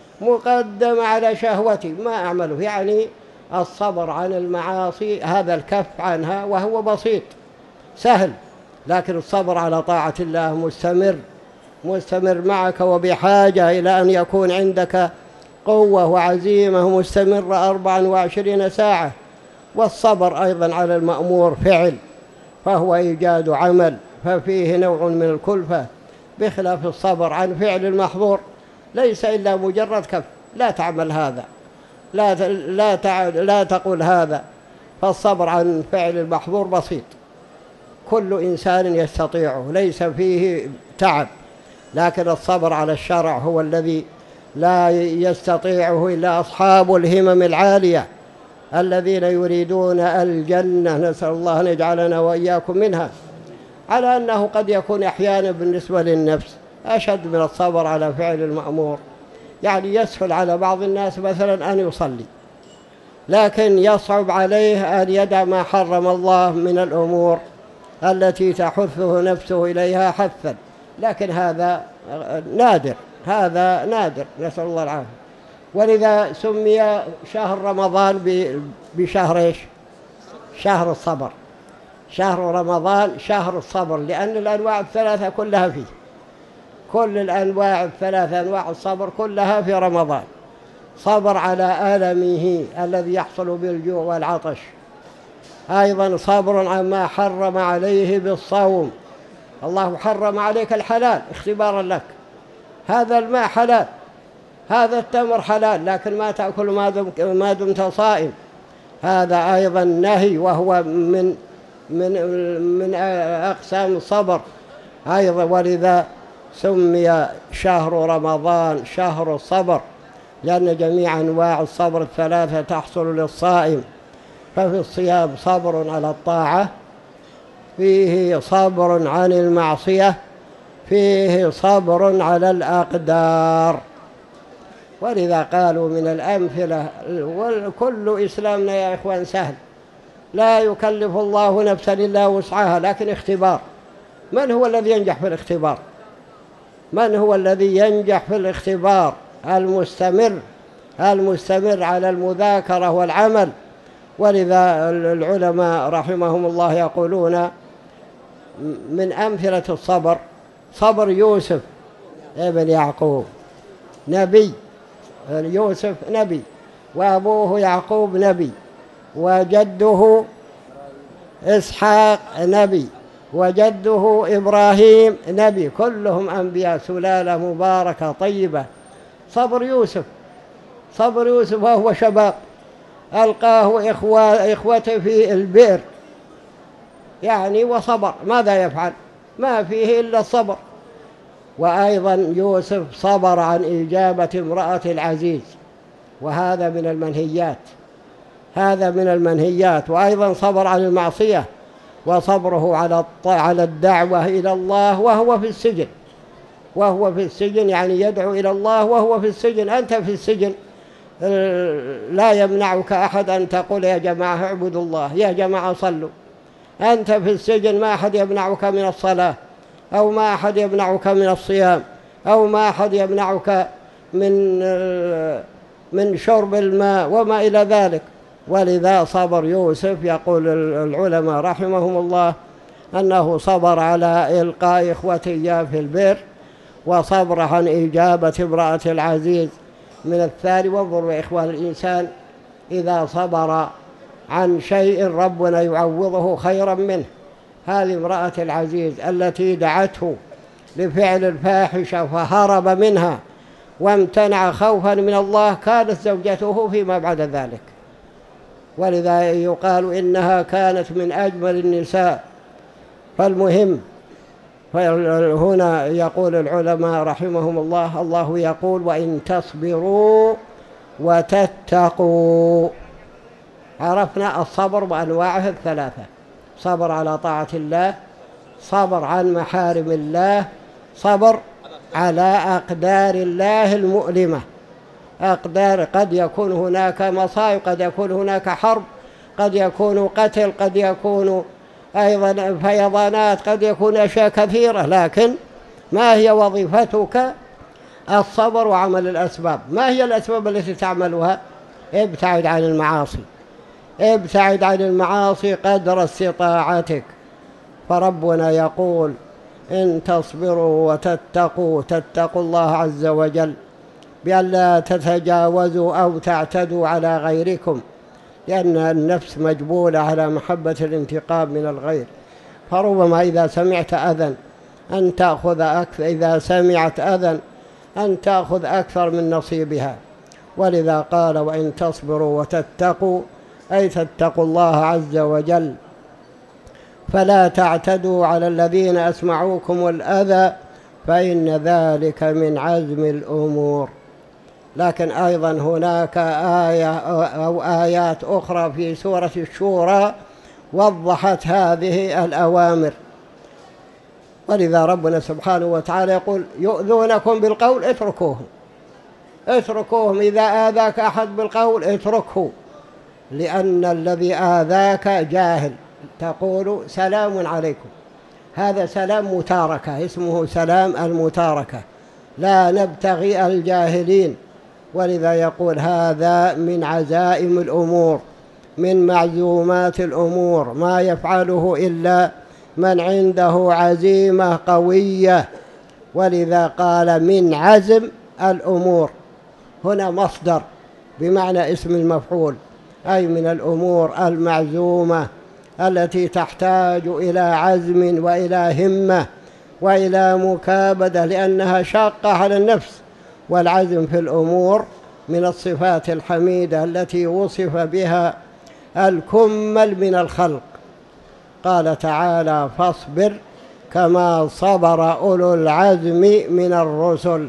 مقدمة على شهوتي، ما أعمله. يعني الصبر عن المعاصي هذا الكف عنها وهو بسيط سهل، لكن الصبر على طاعة الله مستمر مستمر معك، وبحاجة إلى أن يكون عندك قوة وعزيمة مستمرة أربعا وعشرين ساعة. والصبر أيضا على المأمور فعل، فهو إيجاد عمل، ففيه نوع من الكلفة، بخلاف الصبر عن فعل المحظور ليس إلا مجرد كف، لا تعمل هذا، لا لا تع... لا تقول هذا. فالصبر عن فعل المحظور بسيط، كل إنسان يستطيعه، ليس فيه تعب. لكن الصبر على الشرع هو الذي لا يستطيعه إلا أصحاب الهمم العالية الذين يريدون الجنة، نسأل الله أن يجعلنا وإياكم منها. على أنه قد يكون أحيانا بالنسبة للنفس أشد من الصبر على فعل المأمور. يعني يسهل على بعض الناس مثلا أن يصلي، لكن يصعب عليه أن يدع ما حرم الله من الأمور التي تحثه نفسه إليها حثا، لكن هذا نادر، هذا نادر، نسأل الله العافية. ولذا سمي شهر رمضان بشهر إيش؟ شهر الصبر. شهر رمضان شهر الصبر، لأن الأنواع الثلاثة كلها فيه، كل الأنواع الثلاثة أنواع الصبر كلها في رمضان. صبر على ألمه الذي يحصل بالجوع والعطش، أيضا صبر عما حرم عليه بالصوم. الله حرم عليك الحلال اختبارا لك، هذا الماء حلال، هذا التمر حلال، لكن ما تأكل ما دمت صائم، هذا أيضا نهي، وهو من من من أقسام الصبر أيضا. ولذا سمي شهر رمضان شهر الصبر، لأن جميع أنواع الصبر الثلاثة تحصل للصائم. ففي الصيام صبر على الطاعة، فيه صبر عن المعصية، فيه صبر على الأقدار. ولذا قالوا من الأمثلة، وكل إسلامنا يا إخوان سهل، لا يكلف الله نفسا إلا وسعها، لكن اختبار. من هو الذي ينجح في الاختبار؟ من هو الذي ينجح في الاختبار؟ المستمر، المستمر على المذاكرة والعمل. ولذا العلماء رحمهم الله يقولون من أمثلة الصبر صبر يوسف ابن يعقوب، نبي، يوسف نبي، وأبوه يعقوب نبي، وجده إسحاق نبي، وجده إبراهيم نبي، كلهم أنبياء، سلالة مباركة طيبة. صبر يوسف صبر يوسف وهو شباب، ألقاه إخوة إخوته في البئر يعني وصبر. ماذا يفعل؟ ما فيه إلا الصبر. وأيضا يوسف صبر عن إجابة امرأة العزيز، وهذا من المنهيات، هذا من المنهيات. وأيضا صبر عن المعصية، وصبره على على الدعوة إلى الله وهو في السجن، وهو في السجن يعني يدعو إلى الله وهو في السجن. أنت في السجن لا يمنعك أحد أن تقول يا جماعة اعبدوا الله، يا جماعة صلوا. أنت في السجن ما أحد يمنعك من الصلاة، أو ما أحد يمنعك من الصيام، أو ما أحد يمنعك من من شرب الماء وما إلى ذلك. ولذا صبر يوسف، يقول العلماء رحمهم الله أنه صبر على إلقاء إخوته في البئر، وصبر عن إجابة امرأة العزيز من الثاني. وانظر بإخوان الإنسان إذا صبر عن شيء ربنا يعوضه خيرا منه. هذه امرأة العزيز التي دعته لفعل الفاحشة فهرب منها وامتنع خوفا من الله، كانت زوجته فيما بعد ذلك، ولذا يقال إنها كانت من أجمل النساء. فالمهم هنا يقول العلماء رحمهم الله، الله يقول وإن تصبروا وتتقوا. عرفنا الصبر بأنواعه الثلاثة: صبر على طاعة الله، صبر عن محارم الله، صبر على أقدار الله المؤلمة. أقدار قد يكون هناك مصائب، قد يكون هناك حرب، قد يكون قتل، قد يكون أيضا فيضانات، قد يكون أشياء كثيرة، لكن ما هي وظيفتك؟ الصبر وعمل الأسباب. ما هي الأسباب التي تعملها؟ ابتعد عن المعاصي، ابتعد عن المعاصي قدر استطاعتك. فربنا يقول إن تصبروا وتتقوا، تتقوا الله عز وجل بأن لا تتجاوزوا أو تعتدوا على غيركم، لأن النفس مجبولة على محبة الانتقام من الغير. فربما إذا سمعت أذى أن تأخذ أكثر، إذا سمعت أذى أن تأخذ أكثر من نصيبها. ولذا قال وإن تصبروا وتتقوا، أي تتقوا الله عز وجل، فلا تعتدوا على الذين أسمعوكم الأذى، فإن ذلك من عزم الأمور. لكن أيضا هناك آية أو آيات أخرى في سورة الشورى وضحت هذه الأوامر. ولذا ربنا سبحانه وتعالى يقول يؤذونكم بالقول اتركوهم، اتركوهم. إذا آذاك أحد بالقول اتركه، لأن الذي آذاك جاهل، تقول سلام عليكم، هذا سلام متاركة، اسمه سلام المتاركة، لا نبتغي الجاهلين. ولذا يقول هذا من عزائم الأمور، من معزومات الأمور، ما يفعله إلا من عنده عزيمة قوية. ولذا قال من عزم الأمور، هنا مصدر بمعنى اسم المفعول، أي من الأمور المعزومة التي تحتاج إلى عزم وإلى همة وإلى مكابدة، لأنها شاقة على النفس. والعزم في الأمور من الصفات الحميدة التي وصف بها الكمل من الخلق. قال تعالى فاصبر كما صبر أولو العزم من الرسل.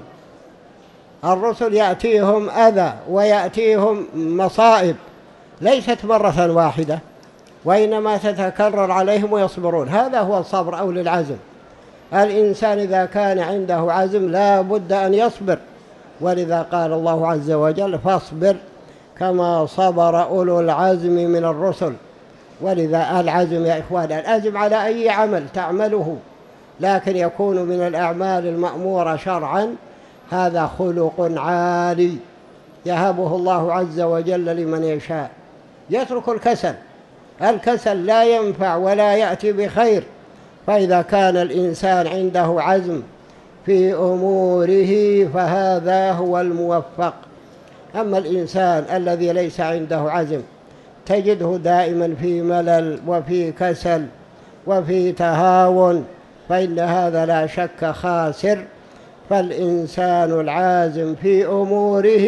الرسل يأتيهم أذى ويأتيهم مصائب، ليست مرة واحدة، وإنما تتكرر عليهم ويصبرون. هذا هو الصبر أولي العزم. الإنسان إذا كان عنده عزم لا بد أن يصبر. ولذا قال الله عز وجل فاصبر كما صبر أولو العزم من الرسل. ولذا العزم يا إخوان، العزم على أي عمل تعمله، لكن يكون من الأعمال المأمورة شرعا، هذا خلق عالي يهبه الله عز وجل لمن يشاء. يترك الكسل، الكسل لا ينفع ولا يأتي بخير. فإذا كان الإنسان عنده عزم في أموره فهذا هو الموفق. أما الإنسان الذي ليس عنده عزم تجده دائما في ملل وفي كسل وفي تهاون، فإن هذا لا شك خاسر. فالإنسان العازم في أموره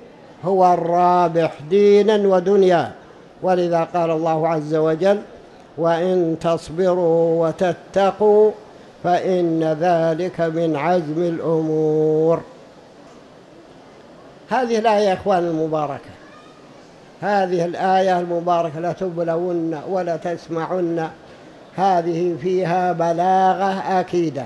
هو الرابح دينا ودنيا. ولذا قال الله عز وجل وإن تصبروا وتتقوا فإن ذلك من عزم الأمور. هذه الآية يا إخوان المباركة، هذه الآية المباركة لا تبلون ولا تسمعن، هذه فيها بلاغة أكيدة.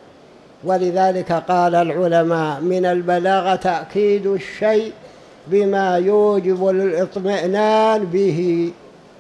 ولذلك قال العلماء من البلاغة تأكيد الشيء بما يوجب الاطمئنان به،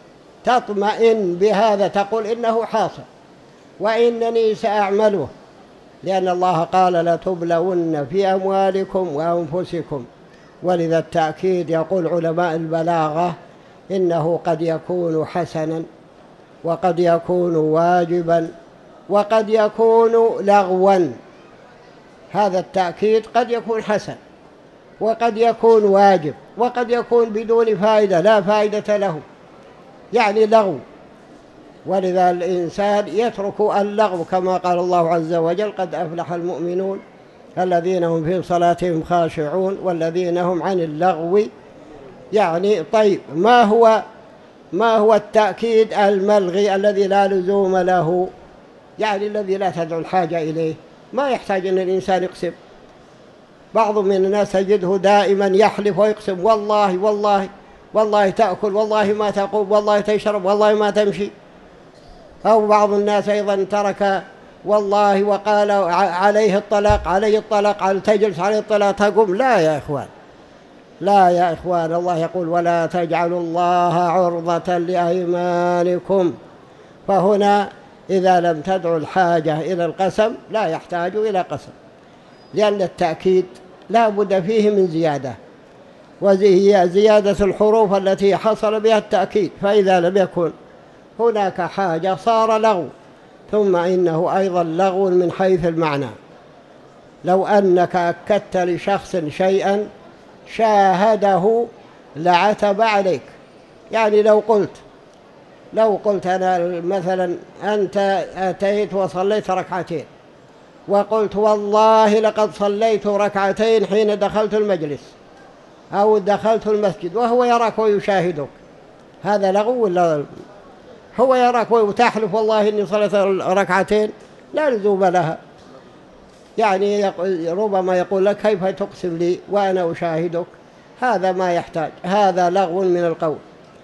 تطمئن بهذا، تقول إنه حاصل وإنني سأعمله، لأن الله قال لتبلون في أموالكم وأنفسكم. ولذا التأكيد يقول علماء البلاغة إنه قد يكون حسنا، وقد يكون واجبا، وقد يكون لغوا. هذا التأكيد قد يكون حسن، وقد يكون واجب، وقد يكون بدون فائدة، لا فائدة له، يعني لغو. ولذا الإنسان يترك اللغو كما قال الله عز وجل قد أفلح المؤمنون الذين هم في صلاتهم خاشعون والذين هم عن اللغو. يعني طيب، ما هو ما هو التأكيد الملغي الذي لا لزوم له؟ يعني الذي لا تدعو الحاجة إليه، ما يحتاج أن الإنسان يقسم. بعض من الناس تجده دائما يحلف ويقسم، والله والله والله تأكل، والله ما تقوم، والله تشرب، والله ما تمشي. أو بعض الناس أيضا ترك والله وقال عليه الطلاق، عليه الطلاق، على تجلس عليه الطلاق تقوم. لا يا إخوان، لا يا إخوان، الله يقول ولا تجعلوا الله عرضة لأيمانكم. فهنا إذا لم تدعو الحاجة إلى القسم لا يحتاج إلى قسم، لأن التأكيد لا بد فيه من زيادة، وهي زيادة الحروف التي حصل بها التأكيد. فإذا لم يكن هناك حاجة صار لغو. ثم إنه أيضا لغو من حيث المعنى. لو أنك أكدت لشخص شيئا شاهده لعتب عليك. يعني لو قلت لو قلت أنا مثلا أنت أتيت وصليت ركعتين، وقلت والله لقد صليت ركعتين حين دخلت المجلس أو دخلت المسجد، وهو يراك ويشاهدك، هذا لغو ولا؟ هو يراك وتحلف والله إني صليت ركعتين، لا لزوم لها. يعني ربما يقول لك كيف تقسم لي وأنا أشاهدك؟ هذا ما يحتاج، هذا لغو من القول.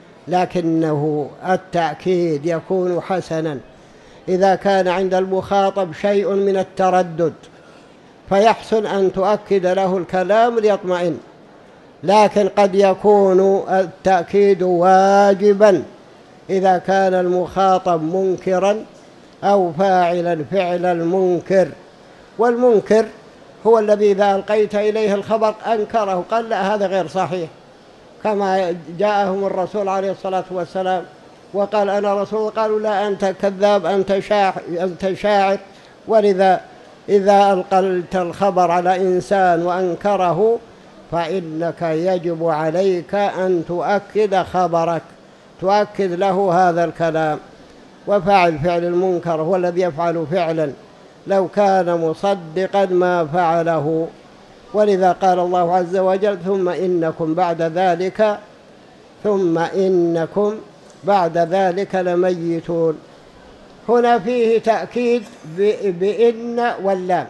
لكنه التأكيد يكون حسنا إذا كان عند المخاطب شيء من التردد، فيحسن أن تؤكد له الكلام ليطمئن. لكن قد يكون التأكيد واجبا إذا كان المخاطب منكرا أو فاعلا فعل المنكر. والمنكر هو الذي إذا ألقيت إليه الخبر أنكره، قال لا هذا غير صحيح، كما جاءهم الرسول عليه الصلاة والسلام وقال أنا رسول، قالوا لا أنت كذاب، أنت شاعر, أنت شاعر. ولذا إذا ألقيت الخبر على إنسان وأنكره فإنك يجب عليك أن تؤكد خبرك، تؤكد له هذا الكلام. وفاعل فعل المنكر هو الذي يفعل فعلا لو كان مصدقا ما فعله. ولذا قال الله عز وجل ثم إنكم بعد ذلك ثم إنكم بعد ذلك لميتون. هنا فيه تأكيد بإن واللام.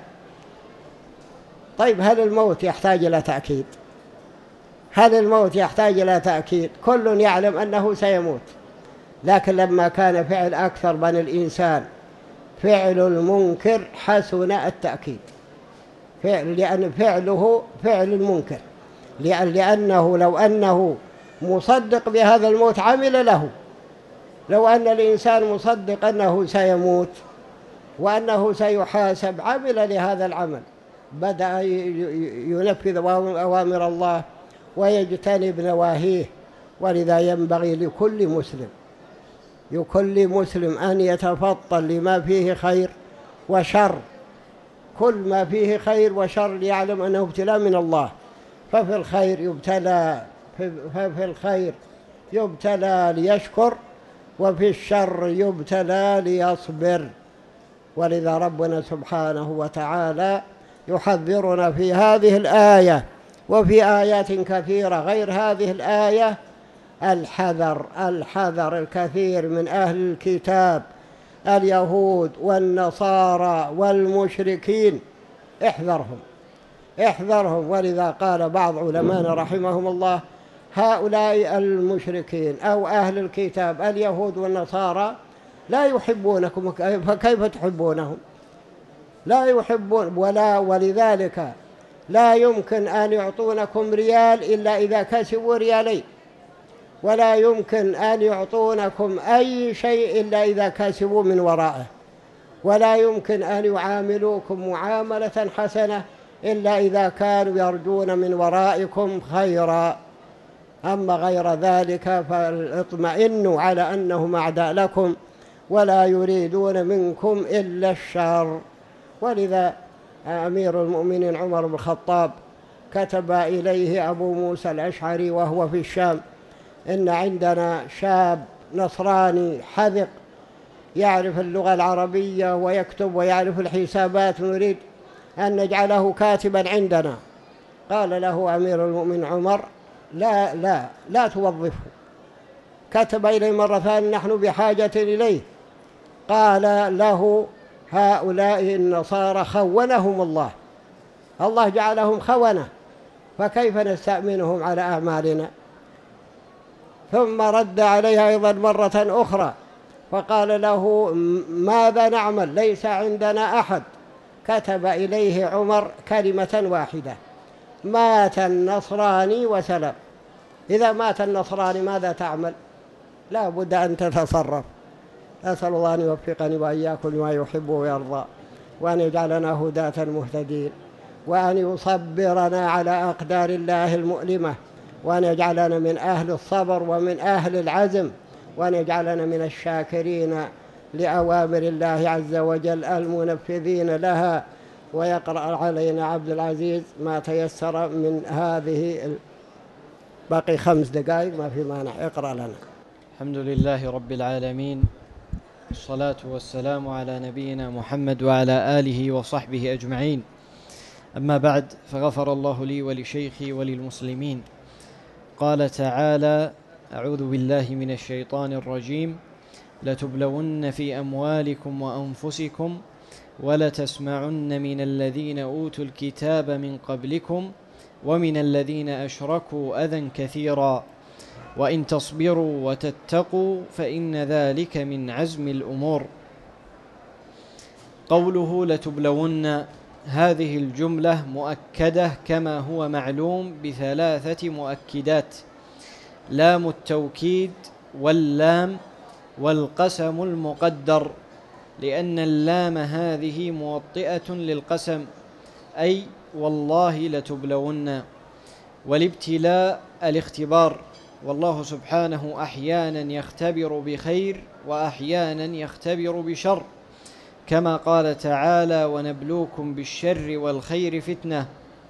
طيب هل الموت يحتاج إلى تأكيد؟ هل الموت يحتاج إلى تأكيد؟ كل يعلم أنه سيموت، لكن لما كان فعل أكثر من الإنسان فعل المنكر حسن التأكيد، فعل لأن فعله فعل المنكر، لأن لأنه لو أنه مصدق بهذا الموت عمل له. لو أن الإنسان مصدق أنه سيموت وأنه سيحاسب عمل لهذا العمل، بدأ ينفذ أوامر الله ويجتنب نواهيه. ولذا ينبغي لكل مسلم لكل مسلم أن يتفطن لما فيه خير وشر، كل ما فيه خير وشر ليعلم أنه ابتلاء من الله. ففي الخير يبتلى ففي الخير يبتلى ليشكر، وفي الشر يبتلى ليصبر. ولذا ربنا سبحانه وتعالى يحذرنا في هذه الآية وفي آيات كثيرة غير هذه الآية الحذر الحذر الكثير من أهل الكتاب اليهود والنصارى والمشركين، احذرهم احذرهم. ولذا قال بعض علماءنا رحمهم الله: هؤلاء المشركين أو أهل الكتاب اليهود والنصارى لا يحبونكم، فكيف تحبونهم؟ لا يحبون، ولا ولذلك لا يمكن أن يعطونكم ريال إلا إذا كسبوا ريالين، ولا يمكن أن يعطونكم أي شيء إلا إذا كسبوا من ورائه، ولا يمكن أن يعاملوكم معاملة حسنة إلا إذا كانوا يرجون من ورائكم خيرا. أما غير ذلك فاطمئنوا على أنهم أعداء لكم ولا يريدون منكم إلا الشر. ولذا أمير المؤمنين عمر بن الخطاب كتب إليه أبو موسى الأشعري وهو في الشام: إن عندنا شاب نصراني حذق يعرف اللغة العربية ويكتب ويعرف الحسابات، نريد أن نجعله كاتبا عندنا. قال له أمير المؤمنين عمر: لا لا لا توظفه. كتب إليه مرة ثانية: نحن بحاجة إليه. قال له: هؤلاء النصارى خونهم الله، الله جعلهم خونة، فكيف نستأمنهم على أعمالنا؟ ثم رد عليها أيضا مرة أخرى فقال له: ماذا نعمل؟ ليس عندنا أحد. كتب إليه عمر كلمة واحدة: مات النصراني وسلم. إذا مات النصراني ماذا تعمل؟ لا بد أن تتصرف. أسأل الله أن يوفقني وإياكم لما يحب ويرضى، وأن يجعلنا هداة مهتدين، وأن يصبرنا على أقدار الله المؤلمة، وأن يجعلنا من أهل الصبر ومن أهل العزم، وأن يجعلنا من الشاكرين لأوامر الله عز وجل المنفذين لها. ويقرأ علينا عبد العزيز ما تيسر من هذه. باقي خمس دقائق ما في مانع، اقرأ لنا. الحمد لله رب العالمين، الصلاة والسلام على نبينا محمد وعلى آله وصحبه أجمعين. أما بعد، فغفر الله لي ولشيخي وللمسلمين. قال تعالى: أعوذ بالله من الشيطان الرجيم: لتبلون في أموالكم وأنفسكم ولتسمعن من الذين أوتوا الكتاب من قبلكم ومن الذين أشركوا أذى كثيرا وإن تصبروا وتتقوا فإن ذلك من عزم الأمور. قوله لتبلون، هذه الجملة مؤكدة كما هو معلوم بثلاثة مؤكدات: لام التوكيد واللام والقسم المقدر، لأن اللام هذه موطئة للقسم، أي والله لتبلون. والابتلاء الاختبار، والله سبحانه أحيانا يختبر بخير وأحيانا يختبر بشر، كما قال تعالى: ونبلوكم بالشر والخير فتنة.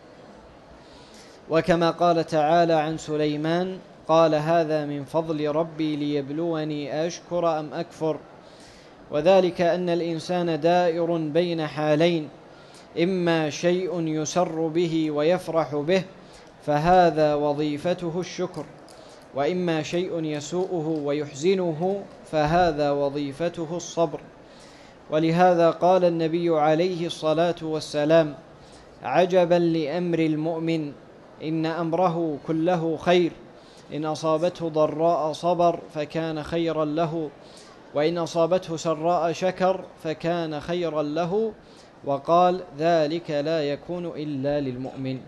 وكما قال تعالى عن سليمان: قال هذا من فضل ربي ليبلوني أشكر أم أكفر. وذلك أن الإنسان دائر بين حالين: إما شيء يسر به ويفرح به فهذا وظيفته الشكر، وإما شيء يسوءه ويحزنه فهذا وظيفته الصبر. ولهذا قال النبي عليه الصلاة والسلام: عجبا لأمر المؤمن، إن أمره كله خير، إن أصابته ضراء صبر فكان خيرا له، وإن أصابته سراء شكر فكان خيرا له. وقال: ذلك لا يكون إلا للمؤمن.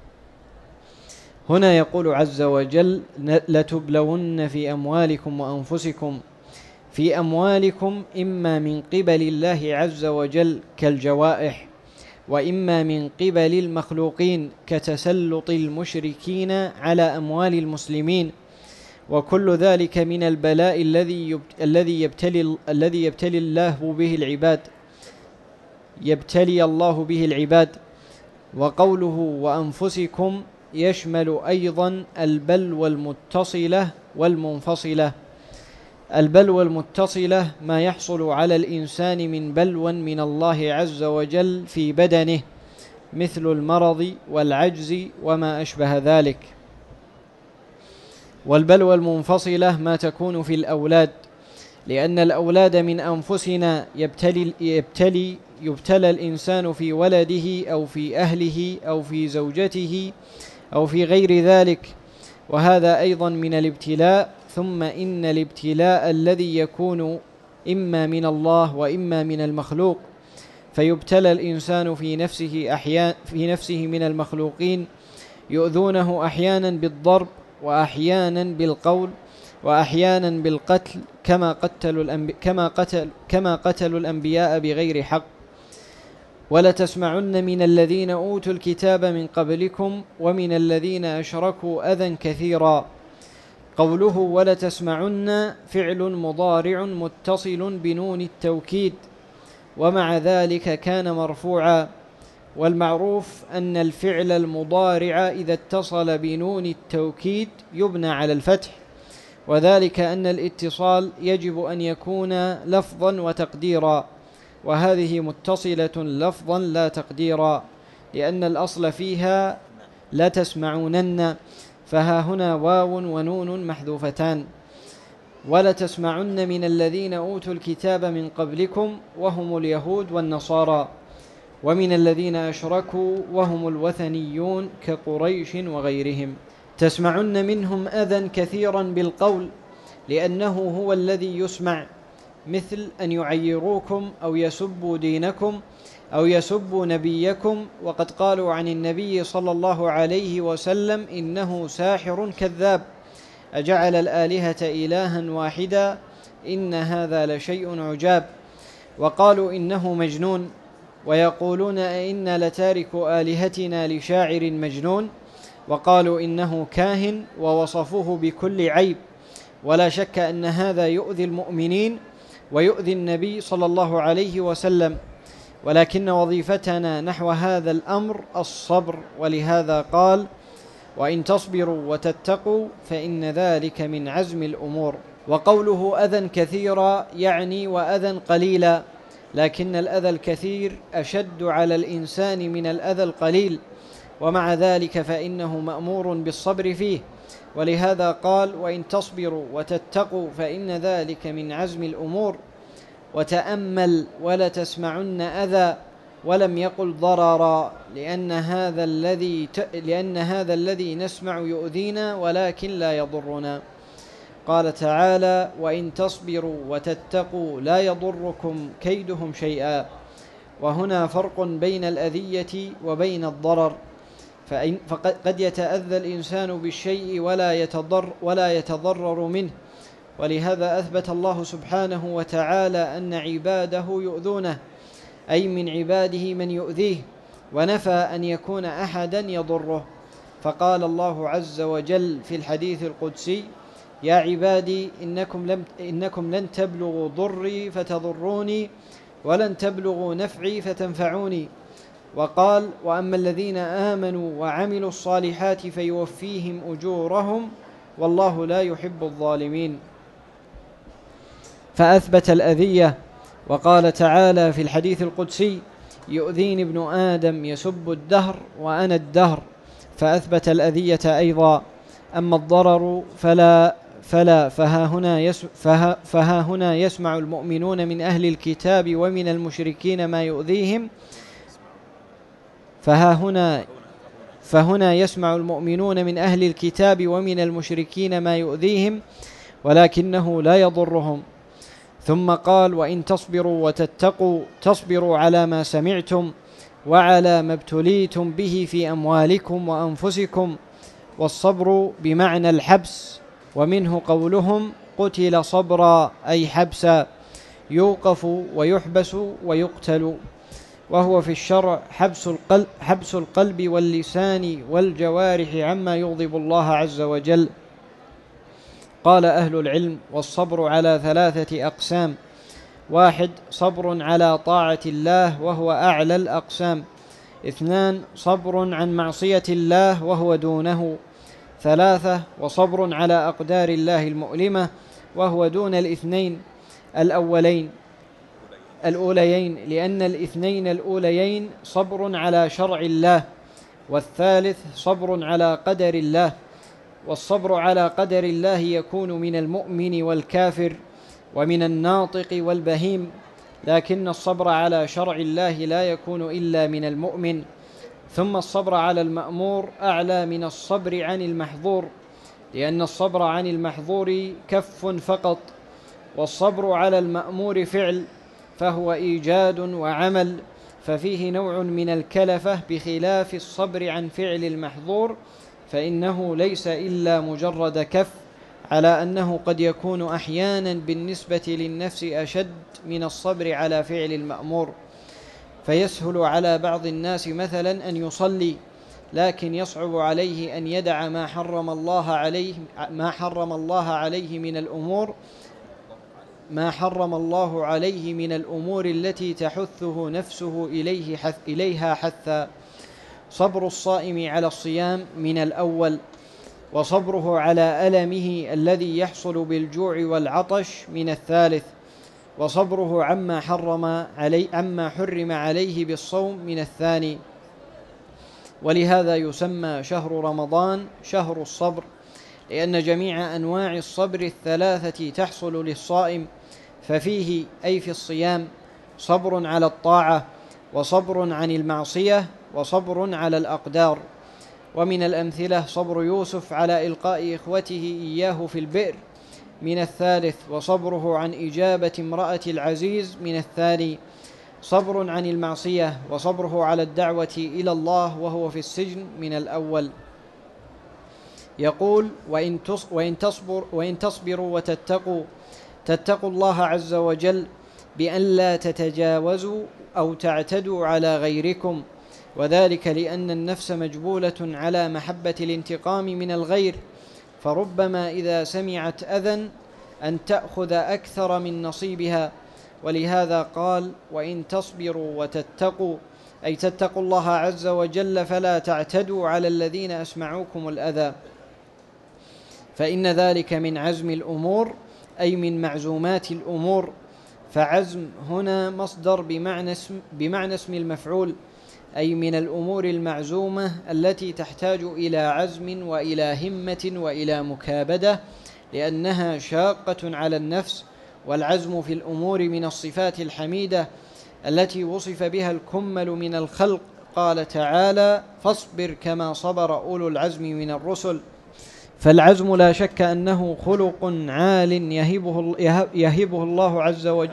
هنا يقول عز وجل: لتبلون في أموالكم وأنفسكم. في أموالكم إما من قبل الله عز وجل كالجوائح، وإما من قبل المخلوقين كتسلط المشركين على أموال المسلمين، وكل ذلك من البلاء الذي الذي يبتلي الذي يبتلي الله به العباد يبتلي الله به العباد. وقوله وأنفسكم يشمل أيضا البلوى المتصلة والمنفصلة. البلوى المتصلة ما يحصل على الإنسان من بلوى من الله عز وجل في بدنه، مثل المرض والعجز وما أشبه ذلك. والبلوى المنفصلة ما تكون في الأولاد، لأن الأولاد من أنفسنا يبتلي, يبتلي, يبتلى الإنسان في ولده أو في أهله أو في زوجته أو في غير ذلك، وهذا أيضا من الابتلاء. ثم إن الابتلاء الذي يكون إما من الله وإما من المخلوق، فيبتلى الإنسان في نفسه أحيان في نفسه من المخلوقين، يؤذونه أحيانا بالضرب وأحيانا بالقول وأحيانا بالقتل، كما قتلوا الأنبي كما قتل كما قتلوا الأنبياء بغير حق. ولتسمعن من الذين أوتوا الكتاب من قبلكم ومن الذين أشركوا أذى كثيرا. قوله ولتسمعن فعل مضارع متصل بنون التوكيد، ومع ذلك كان مرفوعا. والمعروف أن الفعل المضارع إذا اتصل بنون التوكيد يبنى على الفتح، وذلك أن الاتصال يجب أن يكون لفظا وتقديرا، وهذه متصلة لفظا لا تقديرا، لأن الأصل فيها لا تسمعونن، فها هنا واو ونون محذوفتان. ولتسمعن من الذين أوتوا الكتاب من قبلكم وهم اليهود والنصارى، ومن الذين أشركوا وهم الوثنيون كقريش وغيرهم. تسمعن منهم أذى كثيرا بالقول، لأنه هو الذي يسمع، مثل أن يعيروكم أو يسبوا دينكم أو يسبوا نبيكم. وقد قالوا عن النبي صلى الله عليه وسلم إنه ساحر كذاب، أجعل الآلهة إلها واحدا إن هذا لشيء عجاب. وقالوا إنه مجنون، ويقولون أئنا لتارك آلهتنا لشاعر مجنون. وقالوا إنه كاهن، ووصفوه بكل عيب. ولا شك أن هذا يؤذي المؤمنين ويؤذي النبي صلى الله عليه وسلم، ولكن وظيفتنا نحو هذا الأمر الصبر، ولهذا قال وإن تصبروا وتتقوا فإن ذلك من عزم الأمور. وقوله أذى كثيرا يعني وأذى قليلا، لكن الأذى الكثير أشد على الإنسان من الأذى القليل، ومع ذلك فإنه مأمور بالصبر فيه، ولهذا قال وإن تصبروا وتتقوا فإن ذلك من عزم الأمور. وتأمل ولتسمعن أذى، ولم يقل ضررا، لأن هذا الذي ت... لأن هذا الذي نسمع يؤذينا ولكن لا يضرنا. قال تعالى وإن تصبروا وتتقوا لا يضركم كيدهم شيئا. وهنا فرق بين الأذية وبين الضرر، فإن فقد يتأذى الإنسان بالشيء ولا يتضر ولا يتضرر منه، ولهذا أثبت الله سبحانه وتعالى أن عباده يؤذونه، أي من عباده من يؤذيه، ونفى أن يكون أحدا يضره. فقال الله عز وجل في الحديث القدسي يا عبادي إنكم, لم إنكم لن تبلغوا ضري فتضروني ولن تبلغوا نفعي فتنفعوني. وقال وأما الذين آمنوا وعملوا الصالحات فيوفيهم أجورهم والله لا يحب الظالمين. فأثبت الأذية، وقال تعالى في الحديث القدسي يؤذيني ابن آدم يسب الدهر وأنا الدهر، فأثبت الأذية أيضا. أما الضرر فلا فلا فها هنا, يسمع فها, فها هنا يسمع المؤمنون من أهل الكتاب ومن المشركين ما يؤذيهم فها هنا فهنا يسمع المؤمنون من أهل الكتاب ومن المشركين ما يؤذيهم ولكنه لا يضرهم. ثم قال وإن تصبروا وتتقوا تصبروا على ما سمعتم وعلى ما ابتليتم به في أموالكم وأنفسكم. والصبر بمعنى الحبس، ومنه قولهم قتل صبرا أي حبسا، يوقف ويحبس ويقتل. وهو في الشرع حبس القلب, حبس القلب واللسان والجوارح عما يغضب الله عز وجل. قال أهل العلم والصبر على ثلاثة أقسام: واحد صبر على طاعة الله وهو أعلى الأقسام، اثنان صبر عن معصية الله وهو دونه، ثلاثة وصبر على أقدار الله المؤلمة وهو دون الاثنين الأولين الأوليين لأن الاثنين الأوليين صبر على شرع الله، والثالث صبر على قدر الله. والصبر على قدر الله يكون من المؤمن والكافر ومن الناطق والبهيم، لكن الصبر على شرع الله لا يكون إلا من المؤمن. ثم الصبر على المأمور أعلى من الصبر عن المحظور، لأن الصبر عن المحظور كف فقط، والصبر على المأمور فعل، فهو إيجاد وعمل، ففيه نوع من الكلفة، بخلاف الصبر عن فعل المحظور فإنه ليس إلا مجرد كف، على أنه قد يكون أحيانا بالنسبة للنفس أشد من الصبر على فعل المأمور. فيسهل على بعض الناس مثلا أن يصلي، لكن يصعب عليه أن يدع ما حرم الله عليه ما حرم الله عليه من الأمور ما حرم الله عليه من الأمور التي تحثه نفسه إليه حث إليها حثا. صبر الصائم على الصيام من الأول، وصبره على ألمه الذي يحصل بالجوع والعطش من الثالث، وصبره عما حرم علي عما حرم عليه بالصوم من الثاني. ولهذا يسمى شهر رمضان شهر الصبر، لأن جميع أنواع الصبر الثلاثة تحصل للصائم، ففيه أي في الصيام صبر على الطاعة، وصبر عن المعصية، وصبر على الأقدار. ومن الأمثلة صبر يوسف على إلقاء إخوته إياه في البئر من الثالث، وصبره عن إجابة امرأة العزيز من الثاني. صبر عن المعصية وصبره على الدعوة إلى الله وهو في السجن من الأول. يقول: وإن تصبر وإن تصبروا وتتقوا تتقوا الله عز وجل بأن لا تتجاوزوا أو تعتدوا على غيركم، وذلك لأن النفس مجبولة على محبة الانتقام من الغير، فربما إذا سمعت أذى أن تأخذ أكثر من نصيبها. ولهذا قال: وإن تصبروا وتتقوا، أي تتقوا الله عز وجل فلا تعتدوا على الذين أسمعوكم الأذى، فإن ذلك من عزم الأمور، أي من معزومات الأمور. فعزم هنا مصدر بمعنى اسم, بمعنى اسم المفعول، أي من الأمور المعزومة التي تحتاج إلى عزم وإلى همة وإلى مكابدة، لأنها شاقة على النفس. والعزم في الأمور من الصفات الحميدة التي وصف بها الكمل من الخلق. قال تعالى: فاصبر كما صبر أولو العزم من الرسل. فالعزم لا شك أنه خلق عال يهبه, يهبه الله عز وجل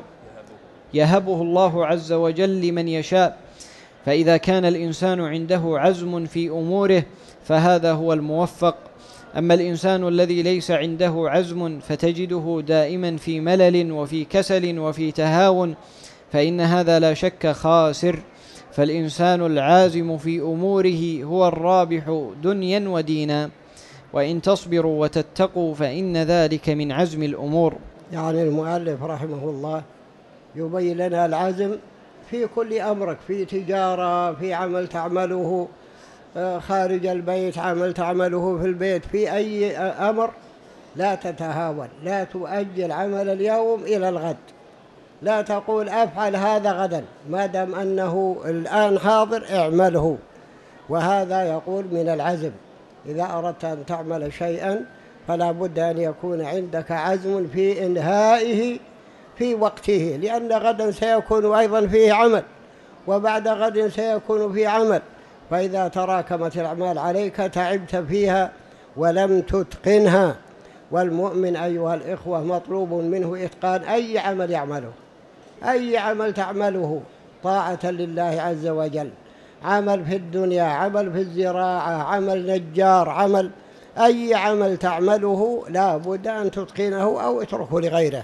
يهبه الله عز وجل لمن يشاء. فإذا كان الإنسان عنده عزم في أموره فهذا هو الموفق. أما الإنسان الذي ليس عنده عزم فتجده دائما في ملل وفي كسل وفي تهاون، فإن هذا لا شك خاسر. فالإنسان العازم في أموره هو الرابح دنيا ودينا. وإن تصبروا وتتقوا فإن ذلك من عزم الأمور. يعني المؤلف رحمه الله يبين لنا العزم في كل أمرك، في تجارة، في عمل تعمله خارج البيت، عمل تعمله في البيت، في أي أمر لا تتهاون، لا تؤجل عمل اليوم إلى الغد، لا تقول أفعل هذا غدا، ما دام أنه الآن حاضر اعمله. وهذا يقول من العزم. إذا أردت أن تعمل شيئا فلا بد أن يكون عندك عزم في إنهائه في وقته، لأن غدا سيكون أيضا فيه عمل، وبعد غد سيكون فيه عمل. فإذا تراكمت الأعمال عليك تعبت فيها ولم تتقنها. والمؤمن أيها الإخوة مطلوب منه إتقان أي عمل يعمله، أي عمل تعمله طاعة لله عز وجل، عمل في الدنيا، عمل في الزراعة، عمل نجار، عمل أي عمل تعمله لا بد أن تتقنه أو اتركه لغيره.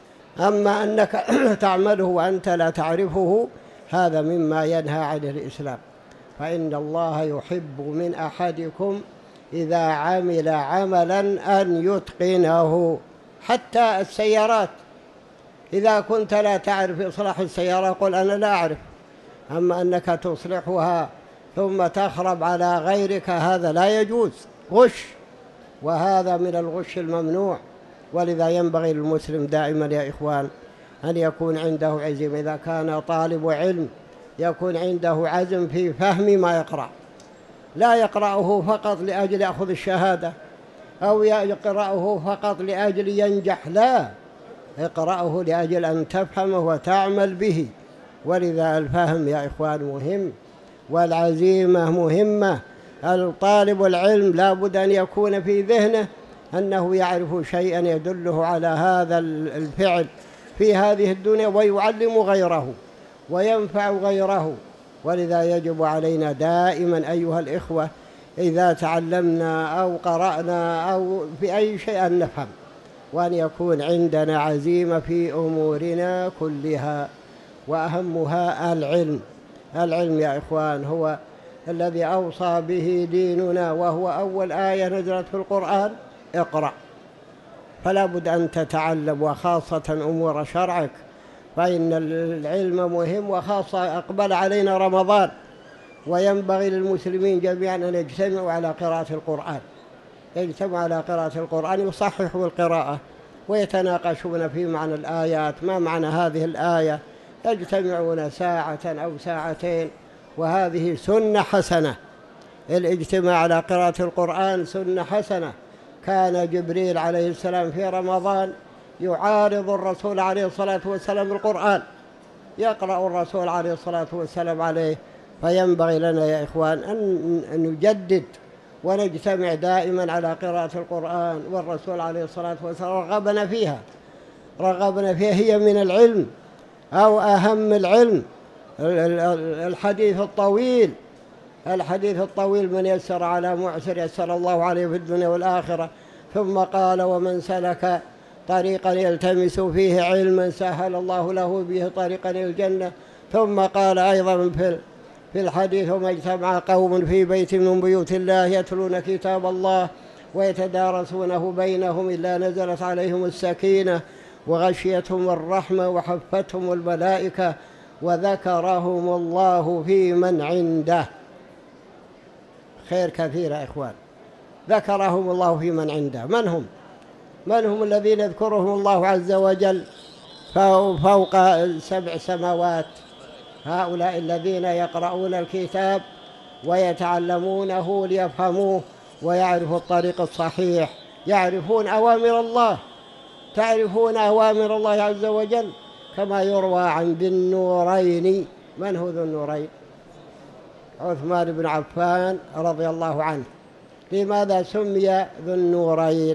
أما أنك تعمله وأنت لا تعرفه هذا مما ينهى عنه الإسلام. فإن الله يحب من أحدكم إذا عمل عملا أن يتقنه. حتى السيارات، إذا كنت لا تعرف إصلاح السيارة قل أنا لا أعرف. أما أنك تصلحها ثم تخرب على غيرك هذا لا يجوز، غش، وهذا من الغش الممنوع. ولذا ينبغي للمسلم دائما يا إخوان أن يكون عنده عزم. إذا كان طالب علم يكون عنده عزم في فهم ما يقرأ، لا يقرأه فقط لأجل يأخذ الشهادة أو يقرأه فقط لأجل ينجح، لا، اقرأه لأجل أن تفهمه وتعمل به. ولذا الفهم يا إخوان مهم، والعزيمة مهمة. الطالب العلم لا بد أن يكون في ذهنه أنه يعرف شيئا يدله على هذا الفعل في هذه الدنيا، ويعلم غيره وينفع غيره. ولذا يجب علينا دائما أيها الإخوة إذا تعلمنا أو قرأنا أو في أي شيء أن نفهم، وأن يكون عندنا عزيمة في أمورنا كلها، وأهمها العلم. العلم يا إخوان هو الذي أوصى به ديننا، وهو أول آية نزلت في القرآن: اقرأ. فلا بد أن تتعلم، وخاصة أمور شرعك، فإن العلم مهم، وخاصة أقبل علينا رمضان، وينبغي للمسلمين جميعا أن يجتمعوا على قراءة القرآن، يجتمعوا على قراءة القرآن، يصححوا القراءة ويتناقشون في معنى الآيات، ما معنى هذه الآية، يجتمعون ساعة أو ساعتين، وهذه سنة حسنة. الاجتماع على قراءة القرآن سنة حسنة. كان جبريل عليه السلام في رمضان يعارض الرسول عليه الصلاة والسلام القرآن، يقرأ الرسول عليه الصلاة والسلام عليه. فينبغي لنا يا إخوان أن نجدد ونجتمع دائما على قراءة القرآن، والرسول عليه الصلاة والسلام رغبنا فيها، رغبنا فيها، هي من العلم أو أهم العلم. الحديث الطويل الحديث الطويل: من يسر على معسر يسر الله عليه في الدنيا والآخرة. ثم قال: ومن سلك طريقا يلتمس فيه علما سهل الله له به طريقا إلى الجنة. ثم قال أيضا في في الحديث: وما اجتمع قوم في بيت من بيوت الله يتلون كتاب الله ويتدارسونه بينهم إلا نزلت عليهم السكينة وغشيتهم الرحمة وحفتهم الملائكة وذكرهم الله في من عنده. خير كثير يا إخوان، ذكرهم الله في من عنده. من هم؟ من هم الذين يذكرهم الله عز وجل فوق سبع سماوات؟ هؤلاء الذين يقرؤون الكتاب ويتعلمونه ليفهموه ويعرفوا الطريق الصحيح، يعرفون أوامر الله، تعرفون أوامر الله عز وجل، كما يروى عن ذي النورين. من هو ذو النورين؟ عثمان بن عفان رضي الله عنه. لماذا سمي ذو النورين؟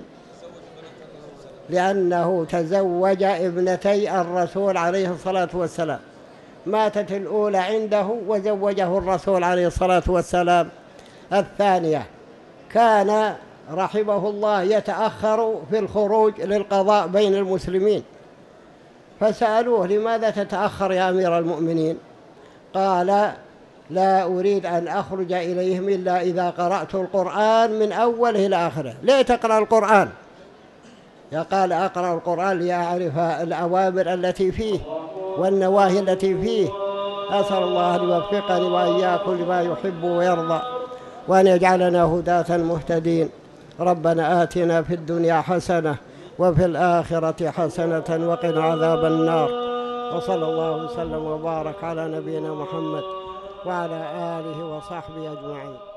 لأنه تزوج ابنتي الرسول عليه الصلاة والسلام، ماتت الأولى عنده وزوجه الرسول عليه الصلاة والسلام الثانية. كان رحمه الله يتأخر في الخروج للقضاء بين المسلمين، فسألوه: لماذا تتأخر يا أمير المؤمنين؟ قال: لا أريد أن أخرج إليهم إلا إذا قرأت القرآن من أوله إلى آخره. ليه تقرأ القرآن؟ قال: أقرأ القرآن لأعرف الأوامر التي فيه والنواهي التي فيه. أسأل الله أن يوفقني وإياكم لما يحب ويرضى، وأن يجعلنا هداة مهتدين. ربنا آتنا في الدنيا حسنة وفي الآخرة حسنة وقنا عذاب النار. وصلى الله وسلم وبارك على نبينا محمد وعلى آله وصحبه أجمعين.